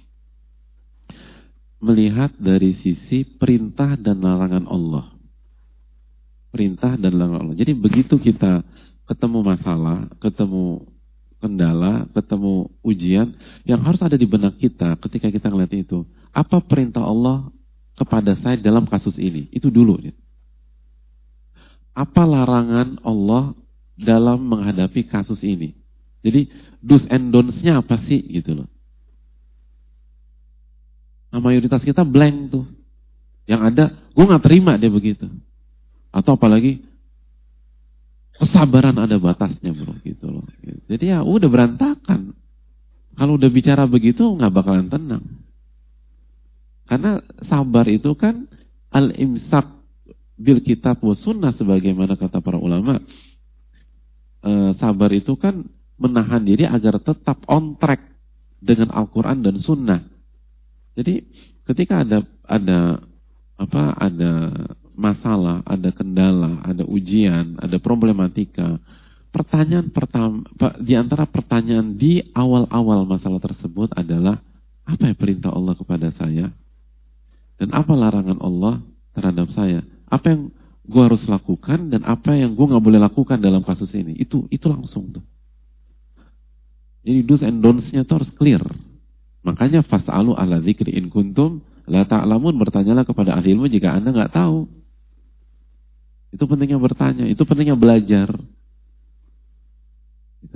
melihat dari sisi perintah dan larangan Allah. Perintah dan larangan Allah. Jadi begitu kita ketemu masalah, ketemu kendala, ketemu ujian, yang harus ada di benak kita ketika kita ngeliat itu. Apa perintah Allah kepada saya dalam kasus ini? Itu dulu. Apa larangan Allah dalam menghadapi kasus ini? Jadi do's and don'ts-nya apa sih gitu loh. Nah, mayoritas kita blank tuh. Yang ada, gue gak terima dia begitu. Atau apalagi, Kesabaran ada batasnya bro, gitu loh. Jadi ya udah berantakan. Kalau udah bicara begitu nggak bakalan tenang. Karena sabar itu kan al-imsak bil kitab wa sunnah, sebagaimana kata para ulama. Sabar itu kan menahan diri agar tetap on track dengan Al-Quran dan Sunnah. Jadi ketika ada masalah, ada kendala, ada ujian, ada problematika, pertanyaan pertama di antara pertanyaan di awal-awal masalah tersebut adalah apa ya perintah Allah kepada saya dan apa larangan Allah terhadap saya, apa yang gue harus lakukan dan apa yang gue nggak boleh lakukan dalam kasus ini. Itu langsung tuh. Jadi do's and don'ts-nya tuh harus clear. Makanya fas'alu ala dzikri in kuntum la ta'lamun, bertanyalah kepada ahli ilmu jika Anda nggak tahu. Itu pentingnya bertanya, itu pentingnya belajar. Gitu.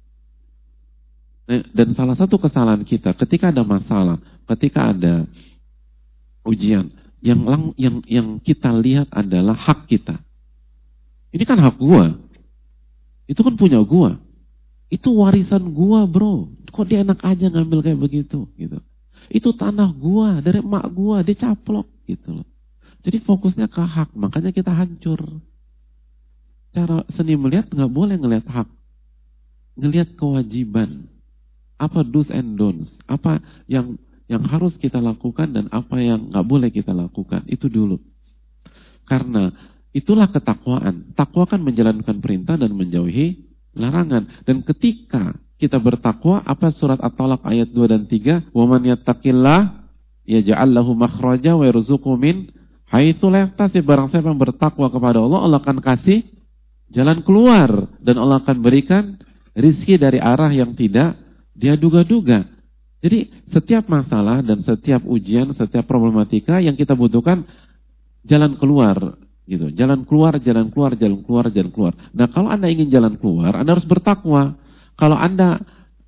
Dan salah satu kesalahan kita ketika ada masalah, ketika ada ujian, yang kita lihat adalah hak kita. Ini kan hak gua. Itu kan punya gua. Itu warisan gua, bro. Kok dia enak aja ngambil kayak begitu, gitu. Itu tanah gua, dari emak gua, dia caplok, gitu loh. Jadi fokusnya ke hak, makanya kita hancur. Cara seni melihat nggak boleh ngelihat hak, ngelihat kewajiban. Apa do's and don'ts, apa yang harus kita lakukan dan apa yang nggak boleh kita lakukan, itu dulu. Karena itulah ketakwaan. Takwa kan menjalankan perintah dan menjauhi larangan. Dan ketika kita bertakwa, apa surat At-Talaq ayat 2 dan 3? Wa man yattaqillah yaj'al lahu makhraja wa yarzuqhu min haitsu la yahtasib. Barang siapa yang bertakwa kepada Allah, Allah akan kasih jalan keluar dan Allah akan berikan rizki dari arah yang tidak dia duga-duga. Jadi setiap masalah dan setiap ujian, setiap problematika yang kita butuhkan jalan keluar, gitu. Jalan keluar, jalan keluar, jalan keluar, jalan keluar. Nah, kalau Anda ingin jalan keluar, Anda harus bertakwa. Kalau Anda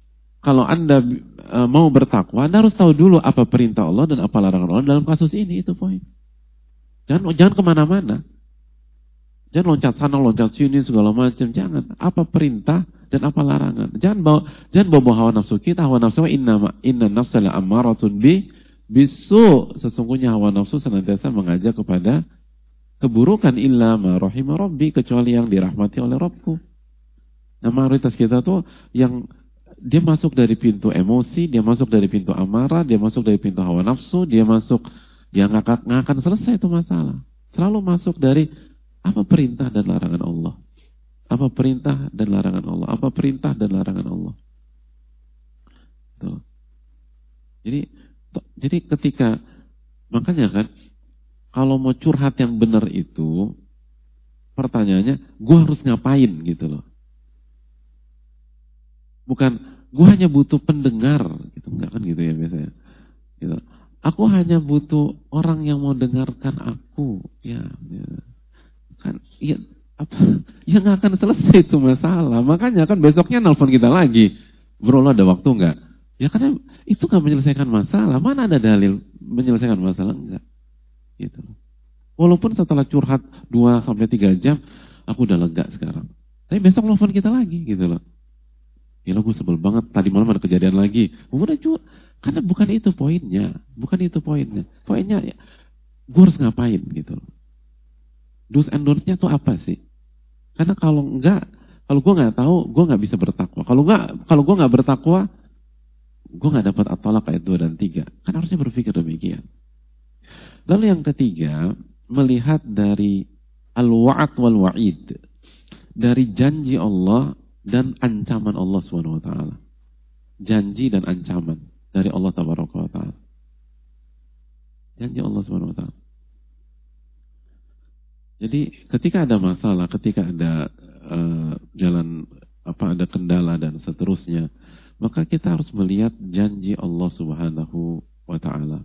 mau bertakwa, Anda harus tahu dulu apa perintah Allah dan apa larangan Allah dalam kasus ini, itu poin. Jangan kemana-mana. Jangan loncat sana, loncat sini, segala macam. Jangan. Apa perintah dan apa larangan. Jangan bawa hawa nafsu kita. Hawa nafsu inna nafsa la'ammaratun bisu. Sesungguhnya hawa nafsu senantiasa mengajak kepada keburukan illa ma rahima rabbi, kecuali yang dirahmati oleh Rabbku. Nah, mayoritas kita tuh yang dia masuk dari pintu emosi, dia masuk dari pintu amarah, dia masuk dari pintu hawa nafsu, dia masuk, ya nggak akan selesai itu masalah. Selalu masuk dari apa perintah dan larangan Allah. Apa perintah dan larangan Allah. Apa perintah dan larangan Allah. Tuh. Jadi ketika, makanya kan, kalau mau curhat yang benar itu, pertanyaannya, gue harus ngapain gitu loh. Bukan, gue hanya butuh pendengar, gitu. Enggak kan gitu ya biasanya. Gitu. Aku hanya butuh orang yang mau dengarkan aku, ya. Kan, ya apa? Ya nggak akan selesai itu masalah. Makanya kan besoknya nelpon kita lagi, bro, lo ada waktu nggak? Ya karena itu nggak menyelesaikan masalah. Mana ada dalil menyelesaikan masalah? Enggak. Gitu. Walaupun setelah curhat 2-3 jam, aku udah lega sekarang. Tapi besok nelfon kita lagi, gitu loh. Gila, gue sebel banget. Tadi malam ada kejadian lagi. Udah karena bukan itu poinnya. Bukan itu poinnya. Poinnya, ya, gue harus ngapain, gitu loh. Do's and don'ts-nya tuh apa sih? Karena kalau gue nggak tahu, gue nggak bisa bertakwa. Kalau gue nggak bertakwa, gue nggak dapat At-Talaq ayat 2 dan 3. Kan harusnya berpikir demikian. Lalu yang ketiga, melihat dari al-wa'ad wal-wa'id, dari janji Allah dan ancaman Allah SWT. Janji dan ancaman dari Allah Tabaraka wa Ta'ala. Janji Allah SWT. Jadi ketika ada masalah, ketika ada ada kendala dan seterusnya, maka kita harus melihat janji Allah Subhanahu wa Ta'ala.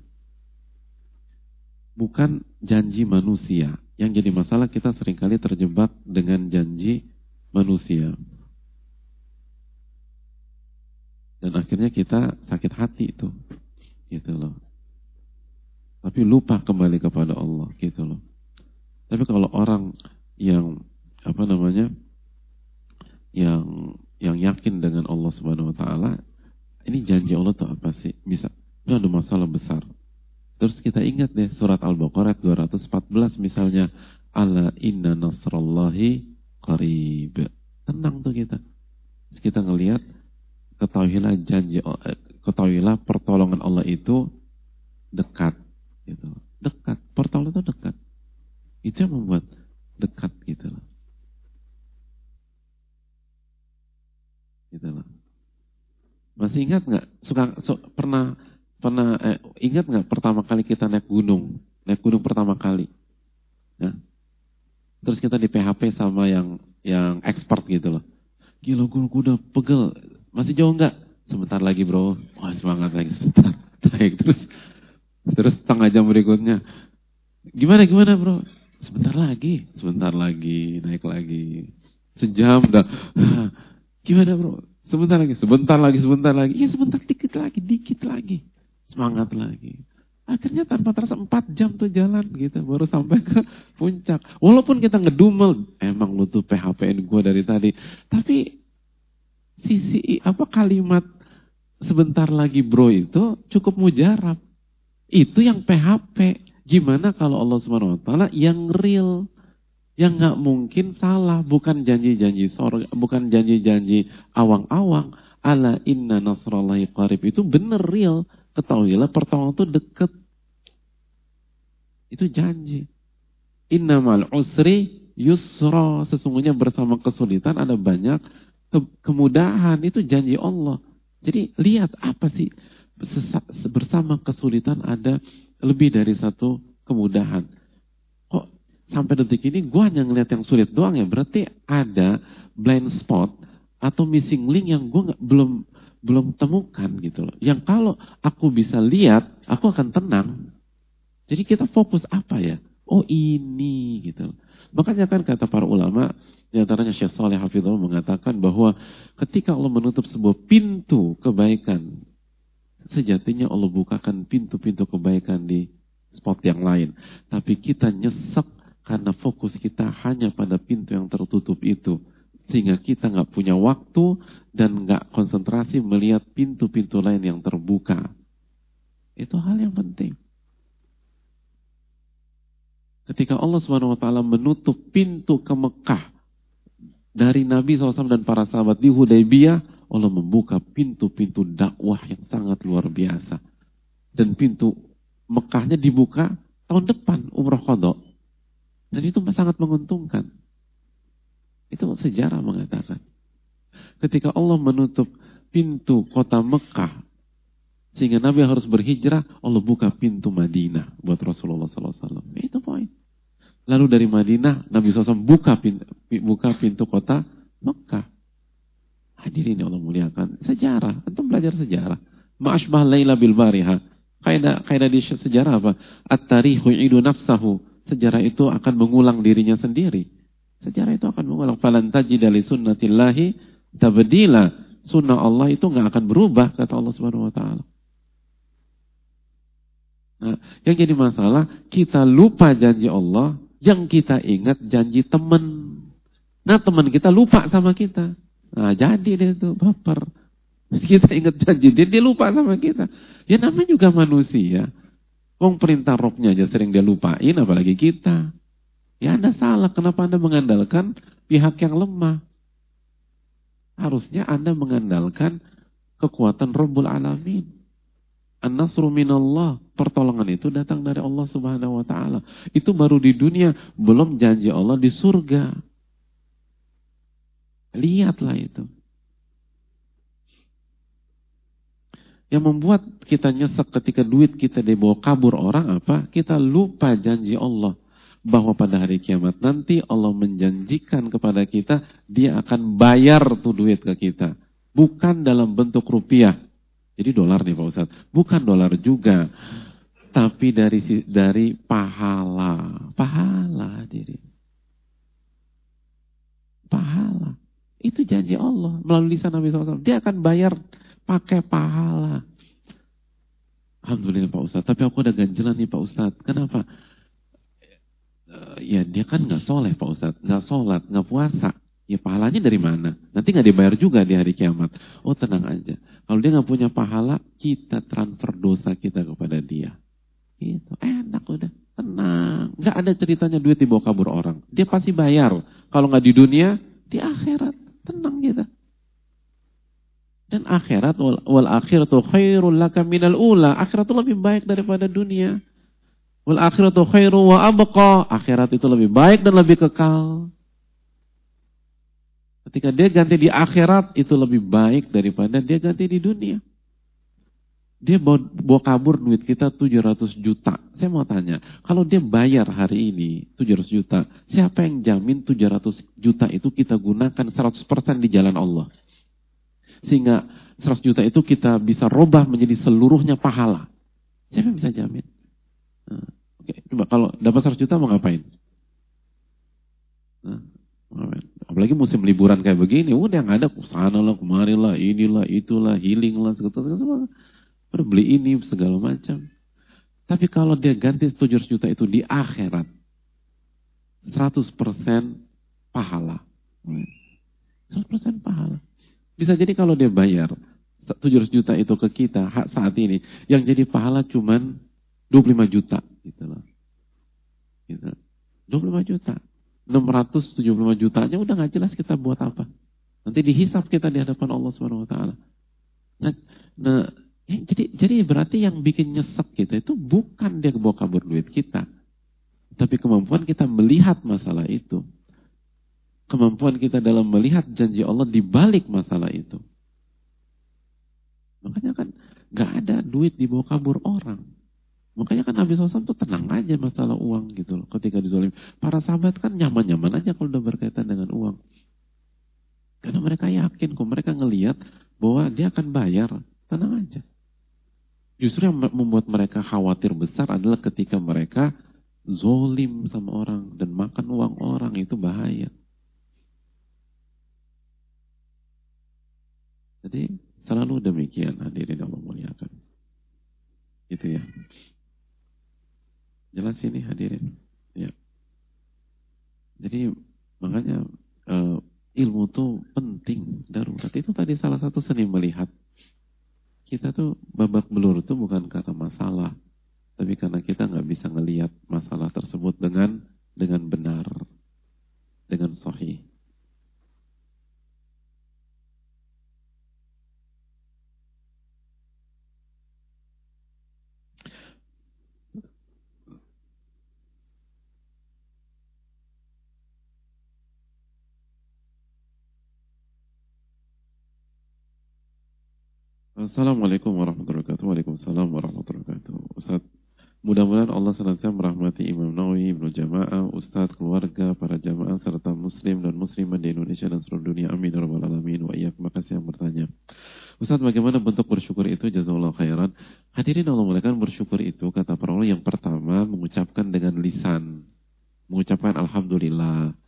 Bukan janji manusia. Yang jadi masalah, kita seringkali terjebak dengan janji manusia. Dan akhirnya kita sakit hati itu. Gitu loh. Tapi lupa kembali kepada Allah, gitu loh. Tapi kalau orang yang yang yakin dengan Allah Subhanahu wa taala, ini janji Allah tuh apa sih? Bisa ini ada masalah besar. Terus kita ingat deh surat Al-Baqarah 214 misalnya, ala inna nasrallahi qarib. Tenang tuh kita. Terus kita ngelihat, ketahuilah pertolongan Allah itu dekat gitu. Dekat, pertolongan itu dekat. Itu yang membuat dekat gitu loh. Gitu loh. Masih ingat nggak? Pernah ingat nggak pertama kali kita naik gunung pertama kali? Ya? Terus kita di PHP sama yang expert gitu loh. Gila, gue udah pegel. Masih jauh nggak? Sebentar lagi bro. Wah semangat lagi sebentar. Naik terus setengah jam berikutnya. Gimana bro? Sebentar lagi naik lagi. Sejam dah. Gimana bro? Sebentar lagi. Iya sebentar, dikit lagi. Semangat lagi. Akhirnya tanpa terasa 4 jam tuh jalan gitu. Baru sampai ke puncak. Walaupun kita ngedumel. Emang lu tuh PHP-in gue dari tadi. Tapi kalimat sebentar lagi bro itu cukup mujarab. Itu yang PHP. Gimana kalau Allah Subhanahu wa taala yang real? Yang nggak mungkin salah, bukan janji-janji sorga, bukan janji-janji awang-awang. Ala inna nasrallahi qarib, itu bener real. Ketahuilah pertolongan itu dekat. Itu janji. Innamal usri yusra, sesungguhnya bersama kesulitan ada banyak kemudahan. Itu janji Allah. Jadi lihat apa sih, bersama kesulitan ada lebih dari satu kemudahan. Sampai detik ini gue hanya ngeliat yang sulit doang ya. Berarti ada blind spot atau missing link yang gue belum temukan gitu loh. Yang kalau aku bisa lihat, aku akan tenang. Jadi kita fokus apa ya? Oh ini gitu loh. Makanya kan kata para ulama, di antaranya Syekh Shalih Hafizahullah mengatakan bahwa ketika Allah menutup sebuah pintu kebaikan, sejatinya Allah bukakan pintu-pintu kebaikan di spot yang lain. Tapi kita nyesek karena fokus kita hanya pada pintu yang tertutup itu. Sehingga kita nggak punya waktu dan nggak konsentrasi melihat pintu-pintu lain yang terbuka. Itu hal yang penting. Ketika Allah SWT menutup pintu ke Mekah dari Nabi SAW dan para sahabat di Hudaybiyah, Allah membuka pintu-pintu dakwah yang sangat luar biasa. Dan pintu Mekahnya dibuka tahun depan, umrah qadha. Dan itu sangat menguntungkan. Itu sejarah mengatakan. Ketika Allah menutup pintu kota Mekah, sehingga Nabi harus berhijrah, Allah buka pintu Madinah buat Rasulullah SAW. Itu poin. Lalu dari Madinah, Nabi SAW buka pintu kota Mekah. Hadirin yang Allah muliakan. Sejarah. Antum belajar sejarah. Ma'ashbah layla bil bariha. Kaidah di sejarah apa? At-tarihu yu'idu nafsahu. Sejarah itu akan mengulang dirinya sendiri. Sejarah itu akan mengulang. Falan tajida li sunnatillahi tabdila. Sunnah Allah itu nggak akan berubah, kata Allah Subhanahu wa taala. Nah, yang jadi masalah, kita lupa janji Allah, yang kita ingat janji teman. Nah, teman kita lupa sama kita. Nah, jadi dia itu baper. Kita ingat janji dia lupa sama kita. Ya namanya juga manusia. Wong perintah Robnya aja sering dia lupain, apalagi kita. Ya Anda salah, kenapa Anda mengandalkan pihak yang lemah? Harusnya Anda mengandalkan kekuatan Rabbul Alamin. An-nasru minallah, pertolongan itu datang dari Allah Subhanahu wa taala. Itu baru di dunia, belum janji Allah di surga. Lihatlah itu. Yang membuat kita nyesek ketika duit kita dibawa kabur orang apa? Kita lupa janji Allah. Bahwa pada hari kiamat nanti Allah menjanjikan kepada kita, dia akan bayar tuh duit ke kita. Bukan dalam bentuk rupiah. Jadi dolar nih Pak Ustadz. Bukan dolar juga. Tapi dari pahala. Pahala diri. Pahala. Itu janji Allah. Melalui lisan Nabi SAW. Dia akan bayar pakai pahala. Alhamdulillah Pak Ustadz. Tapi aku udah ganjelan nih Pak Ustadz. Kenapa? Ya dia kan gak soleh Pak Ustadz. Gak sholat, gak puasa. Ya pahalanya dari mana? Nanti nggak dibayar juga di hari kiamat. Oh tenang aja. Kalau dia nggak punya pahala, kita transfer dosa kita kepada dia. Gitu, enak udah, tenang. Nggak ada ceritanya duit dibawa kabur orang. Dia pasti bayar. Kalau nggak di dunia, di akhirat. Tenang kita. Dan akhirat, wal akhiratu khairul laka minal ula. Akhirat itu lebih baik daripada dunia. Wal akhiratu khairu wa abqa. Akhirat itu lebih baik dan lebih kekal. Ketika dia ganti di akhirat, itu lebih baik daripada dia ganti di dunia. Dia bawa kabur duit kita 700 juta. Saya mau tanya, kalau dia bayar hari ini 700 juta, siapa yang jamin 700 juta itu kita gunakan 100% di jalan Allah? Sehingga 100 juta itu kita bisa robah menjadi seluruhnya pahala. Siapa yang bisa jamin? Nah, oke. Coba kalau dapat 100 juta mau ngapain? Apalagi musim liburan kayak begini, udah yang ada kesana lah, kemari lah, inilah, itulah, healing lah, segala. Beli ini, segala macam. Tapi kalau dia ganti 700 juta itu di akhirat, 100% pahala. 100% pahala. Bisa jadi kalau dia bayar 700 juta itu ke kita saat ini, yang jadi pahala cuman 25 juta. Gitu loh. Gitu. 25 juta. 675 jutanya udah gak jelas kita buat apa. Nanti dihisap kita di hadapan Allah Subhanahu wa taala. Nah, jadi berarti yang bikin nyesek kita itu bukan dia bawa kabur duit kita. Tapi kemampuan kita melihat masalah itu. Kemampuan kita dalam melihat janji Allah di balik masalah itu. Makanya kan gak ada duit dibawa kabur orang. Makanya kan Nabi SAW tuh tenang aja masalah uang gitu loh. Ketika dizolim. Para sahabat kan nyaman-nyaman aja kalau udah berkaitan dengan uang. Karena mereka yakin kok. Mereka ngelihat bahwa dia akan bayar. Tenang aja. Justru yang membuat mereka khawatir besar adalah ketika mereka zolim sama orang. Dan makan uang orang, itu bahaya. Jadi selalu demikian hadirin Allah muliakan. Gitu ya. Jelas ini hadirin. Ya. Jadi makanya ilmu tuh penting, darurat. Itu tadi salah satu seni melihat. Kita tuh babak belur tuh bukan karena masalah, tapi karena kita nggak bisa ngelihat masalah tersebut dengan benar, dengan sahih. Assalamualaikum warahmatullahi wabarakatuh. Waalaikumsalam warahmatullahi wabarakatuh. Ustaz, mudah-mudahan Allah senantiasa merahmati Imam Nawawi, Ibnu Jamaah, Ustaz, keluarga, para jamaah, serta muslim dan muslimah di Indonesia dan seluruh dunia. Amin ya rabbal alamin. Wa iyyakum. Makasih yang bertanya. Ustaz, bagaimana bentuk bersyukur itu? Jazakallahu khairan. Hadirin Allah muliakan, bersyukur itu kata para ulama yang pertama mengucapkan dengan lisan. Mengucapkan alhamdulillah.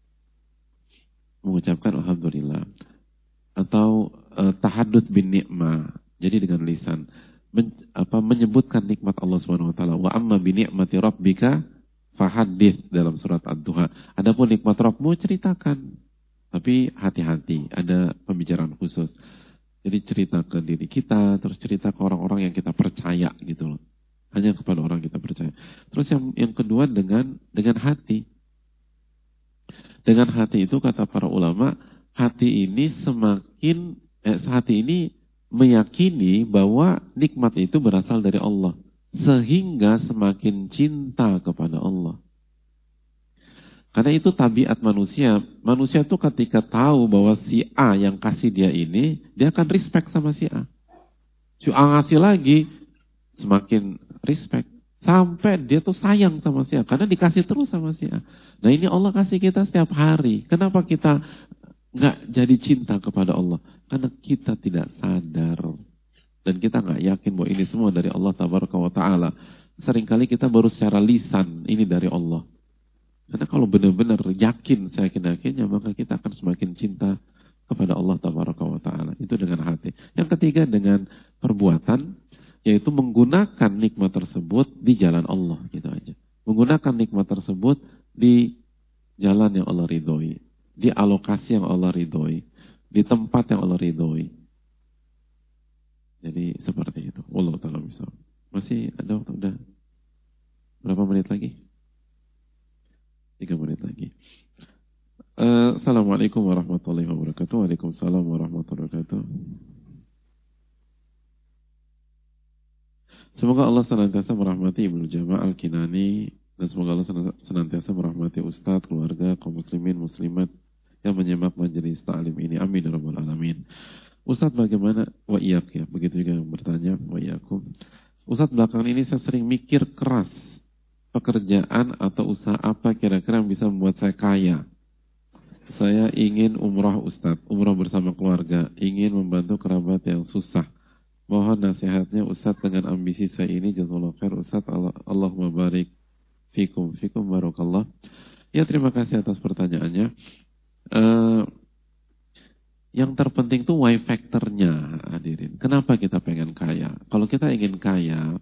Mengucapkan alhamdulillah. Atau tahadduts bin ni'mah. Jadi dengan lisan menyebutkan nikmat Allah Subhanahu wa taala. Wa amma bi ni'mati rabbika fahaddits dalam surat Ad-Duha. Adapun nikmat Rabbmu ceritakan. Tapi hati-hati, ada pembicaraan khusus. Jadi cerita ke diri kita, terus cerita ke orang-orang yang kita percaya gitu loh. Hanya kepada orang yang kita percaya. Terus yang kedua dengan hati. Dengan hati itu kata para ulama, hati ini hati ini meyakini bahwa nikmat itu berasal dari Allah. Sehingga semakin cinta kepada Allah. Karena itu tabiat manusia. Manusia itu ketika tahu bahwa si A yang kasih dia ini, dia akan respect sama si A. Si A ngasih lagi, semakin respect. Sampai dia tuh sayang sama si A. Karena dikasih terus sama si A. Nah ini Allah kasih kita setiap hari. Kenapa kita nggak jadi cinta kepada Allah? Karena kita tidak sadar. Dan kita nggak yakin bahwa ini semua dari Allah Tabaraka wa Ta'ala. Seringkali kita baru secara lisan, ini dari Allah. Karena kalau benar-benar yakin, saya yakin-yakinnya, maka kita akan semakin cinta kepada Allah Tabaraka wa Ta'ala. Itu dengan hati. Yang ketiga dengan perbuatan, yaitu menggunakan nikmat tersebut di jalan Allah. Gitu aja. Menggunakan nikmat tersebut di jalan yang Allah ridhoi. di alokasi yang Allah ridhoi, di tempat yang Allah ridhoi. Jadi seperti itu. Wallahu ta'ala bishawab. Masih ada waktu? Udah berapa menit lagi? 3 menit lagi. Assalamualaikum warahmatullahi wabarakatuh. Waalaikumsalam warahmatullahi wabarakatuh. Semoga Allah senantiasa merahmati Ibnu Jama' Al-Kinani, dan semoga Allah senantiasa merahmati Ustadz, keluarga, kaum muslimin, muslimat yang menyimak majelis ta'lim ini. Amin ya rabbal alamin. Ustadz bagaimana? Wa iyak ya, begitu juga yang bertanya. Wa iyakum. Ustadz belakangan ini saya sering mikir keras, pekerjaan atau usaha apa kira-kira yang bisa membuat saya kaya. Saya ingin umrah Ustadz, umrah bersama keluarga, ingin membantu kerabat yang susah. Mohon nasihatnya Ustadz dengan ambisi saya ini. Jazakallahu khair Ustadz. Allahumma barik fikum barakallah. Ya, terima kasih atas pertanyaannya. Yang terpenting tuh why factornya, hadirin. Kenapa kita pengen kaya? Kalau kita ingin kaya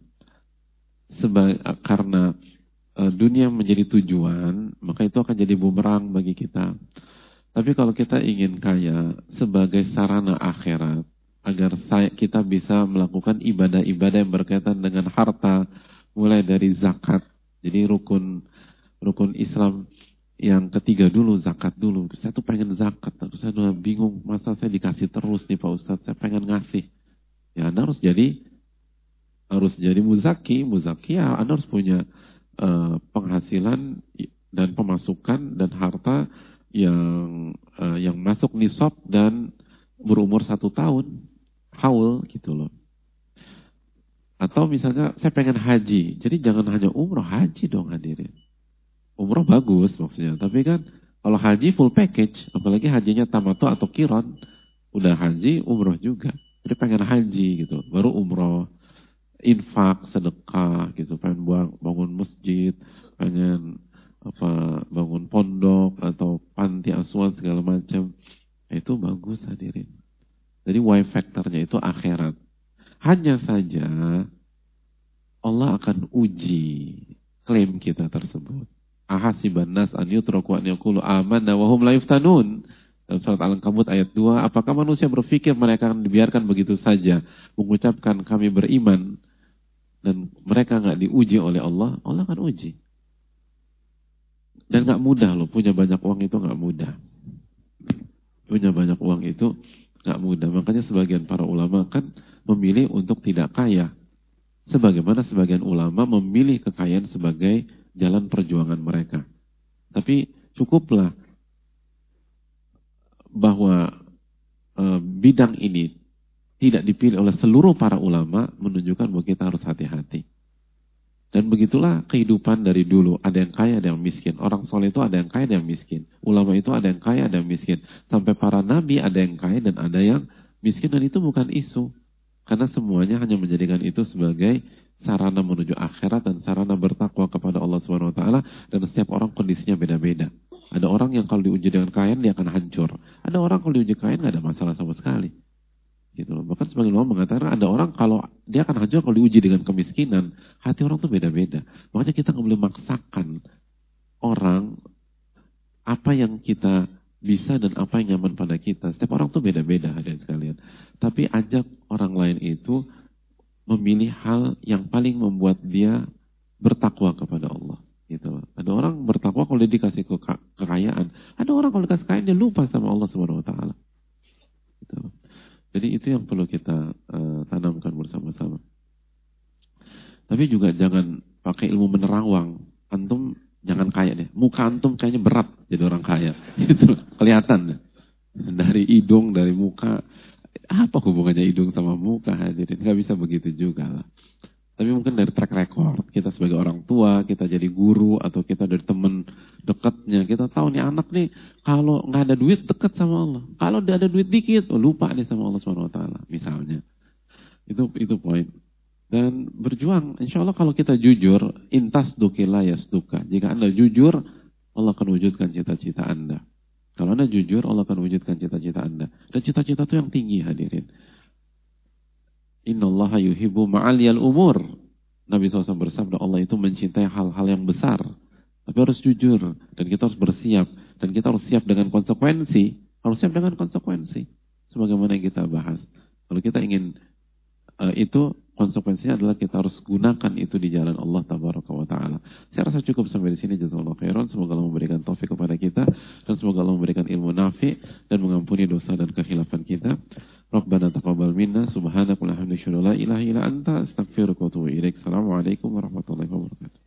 karena dunia menjadi tujuan, maka itu akan jadi bumerang bagi kita. Tapi kalau kita ingin kaya sebagai sarana akhirat, agar kita bisa melakukan ibadah-ibadah yang berkaitan dengan harta, mulai dari zakat. Jadi rukun Islam yang ketiga dulu, zakat dulu. Saya tuh pengen zakat, terus saya udah bingung, masa saya dikasih terus nih Pak Ustadz, saya pengen ngasih. Ya Anda harus jadi muzaki ya Anda harus punya penghasilan dan pemasukan dan harta yang masuk nisab dan berumur 1 tahun. Haul gitu loh. Atau misalnya saya pengen haji, jadi jangan hanya umroh, haji dong hadirin. Umroh bagus maksudnya, tapi kan kalau haji full package, apalagi hajinya tamattu atau qiran, udah haji umroh juga. Jadi pengen haji gitu, baru umroh, infak, sedekah gitu, pengen bangun masjid, pengen bangun pondok atau panti asuhan segala macam, itu bagus hadirin. Jadi why factornya itu akhirat. Hanya saja Allah akan uji klaim kita tersebut. Ahasiban nas an yutraku an yaqulu amanna wa hum la yuftanun. Dalam surat Al-Ankabut ayat 2, apakah manusia berpikir mereka akan dibiarkan begitu saja mengucapkan kami beriman dan mereka enggak diuji oleh Allah? Allah akan uji. Dan enggak mudah loh, punya banyak uang itu enggak mudah. Punya banyak uang itu nggak mudah. Makanya sebagian para ulama kan memilih untuk tidak kaya. Sebagaimana sebagian ulama memilih kekayaan sebagai jalan perjuangan mereka. Tapi cukuplah bahwa bidang ini tidak dipilih oleh seluruh para ulama, menunjukkan bahwa kita harus hati-hati. Dan begitulah kehidupan dari dulu. Ada yang kaya, ada yang miskin. Orang soleh itu ada yang kaya, ada yang miskin. Ulama itu ada yang kaya, ada yang miskin. Sampai para nabi ada yang kaya dan ada yang miskin. Dan itu bukan isu. Karena semuanya hanya menjadikan itu sebagai sarana menuju akhirat dan sarana bertakwa kepada Allah SWT. Dan setiap orang kondisinya beda-beda. Ada orang yang kalau diuji dengan kekayaan dia akan hancur. Ada orang kalau diuji kekayaan nggak ada masalah sama sekali. Gitu loh. Bahkan sebagian ulama mengatakan ada orang kalau dia akan hancur kalau diuji dengan kemiskinan. Hati orang tuh beda-beda. Makanya kita nggak boleh maksakan orang apa yang kita bisa dan apa yang nyaman pada kita. Setiap orang tuh beda-beda, hadirin sekalian. Tapi ajak orang lain itu memilih hal yang paling membuat dia bertakwa kepada Allah. Gitu loh. Ada orang bertakwa kalau dia dikasih kekayaan. Ada orang kalau dikasih kekayaan dia lupa sama Allah SWT. Gitu loh. Jadi itu yang perlu kita tanamkan bersama-sama. Tapi juga jangan pakai ilmu menerawang. Antum jangan kaya deh. Muka antum kayaknya berat jadi orang kaya. Gitu, kelihatan. Dari hidung, dari muka. Apa hubungannya hidung sama muka hadirin? Gak bisa begitu juga lah. Tapi mungkin dari track record. Kita sebagai orang tua, kita jadi guru, atau kita dari teman dekatnya. Kita tahu nih anak nih, kalau nggak ada duit dekat sama Allah. Kalau dia ada duit dikit, lupa nih sama Allah SWT. Misalnya. Itu poin. Dan berjuang. Insya Allah kalau kita jujur, intas dukila yasduka. Jika Anda jujur, Allah akan wujudkan cita-cita Anda. Kalau Anda jujur, Allah akan wujudkan cita-cita Anda. Dan cita-cita itu yang tinggi hadirin. Innallaha yuhibbu ma'aliyal umur. Nabi SAW bersabda, Allah itu mencintai hal-hal yang besar. Tapi harus jujur. Dan kita harus bersiap. Dan kita harus siap dengan konsekuensi. Harus siap dengan konsekuensi. Sebagaimana yang kita bahas. Kalau kita ingin itu, konsekuensinya adalah kita harus gunakan itu di jalan Allah Tabaraka wa Ta'ala. Saya rasa cukup sampai di sini. Jazakallahu khairan. Semoga Allah memberikan taufik kepada kita. Dan semoga Allah memberikan ilmu nafi. Dan mengampuni dosa dan kekhilafan kita. Rabbana taqabbal minna. Subhanaka wa bihamdika la ilaha illa anta. Astaghfiruka wa atubu ilaik. Assalamualaikum warahmatullahi wabarakatuh.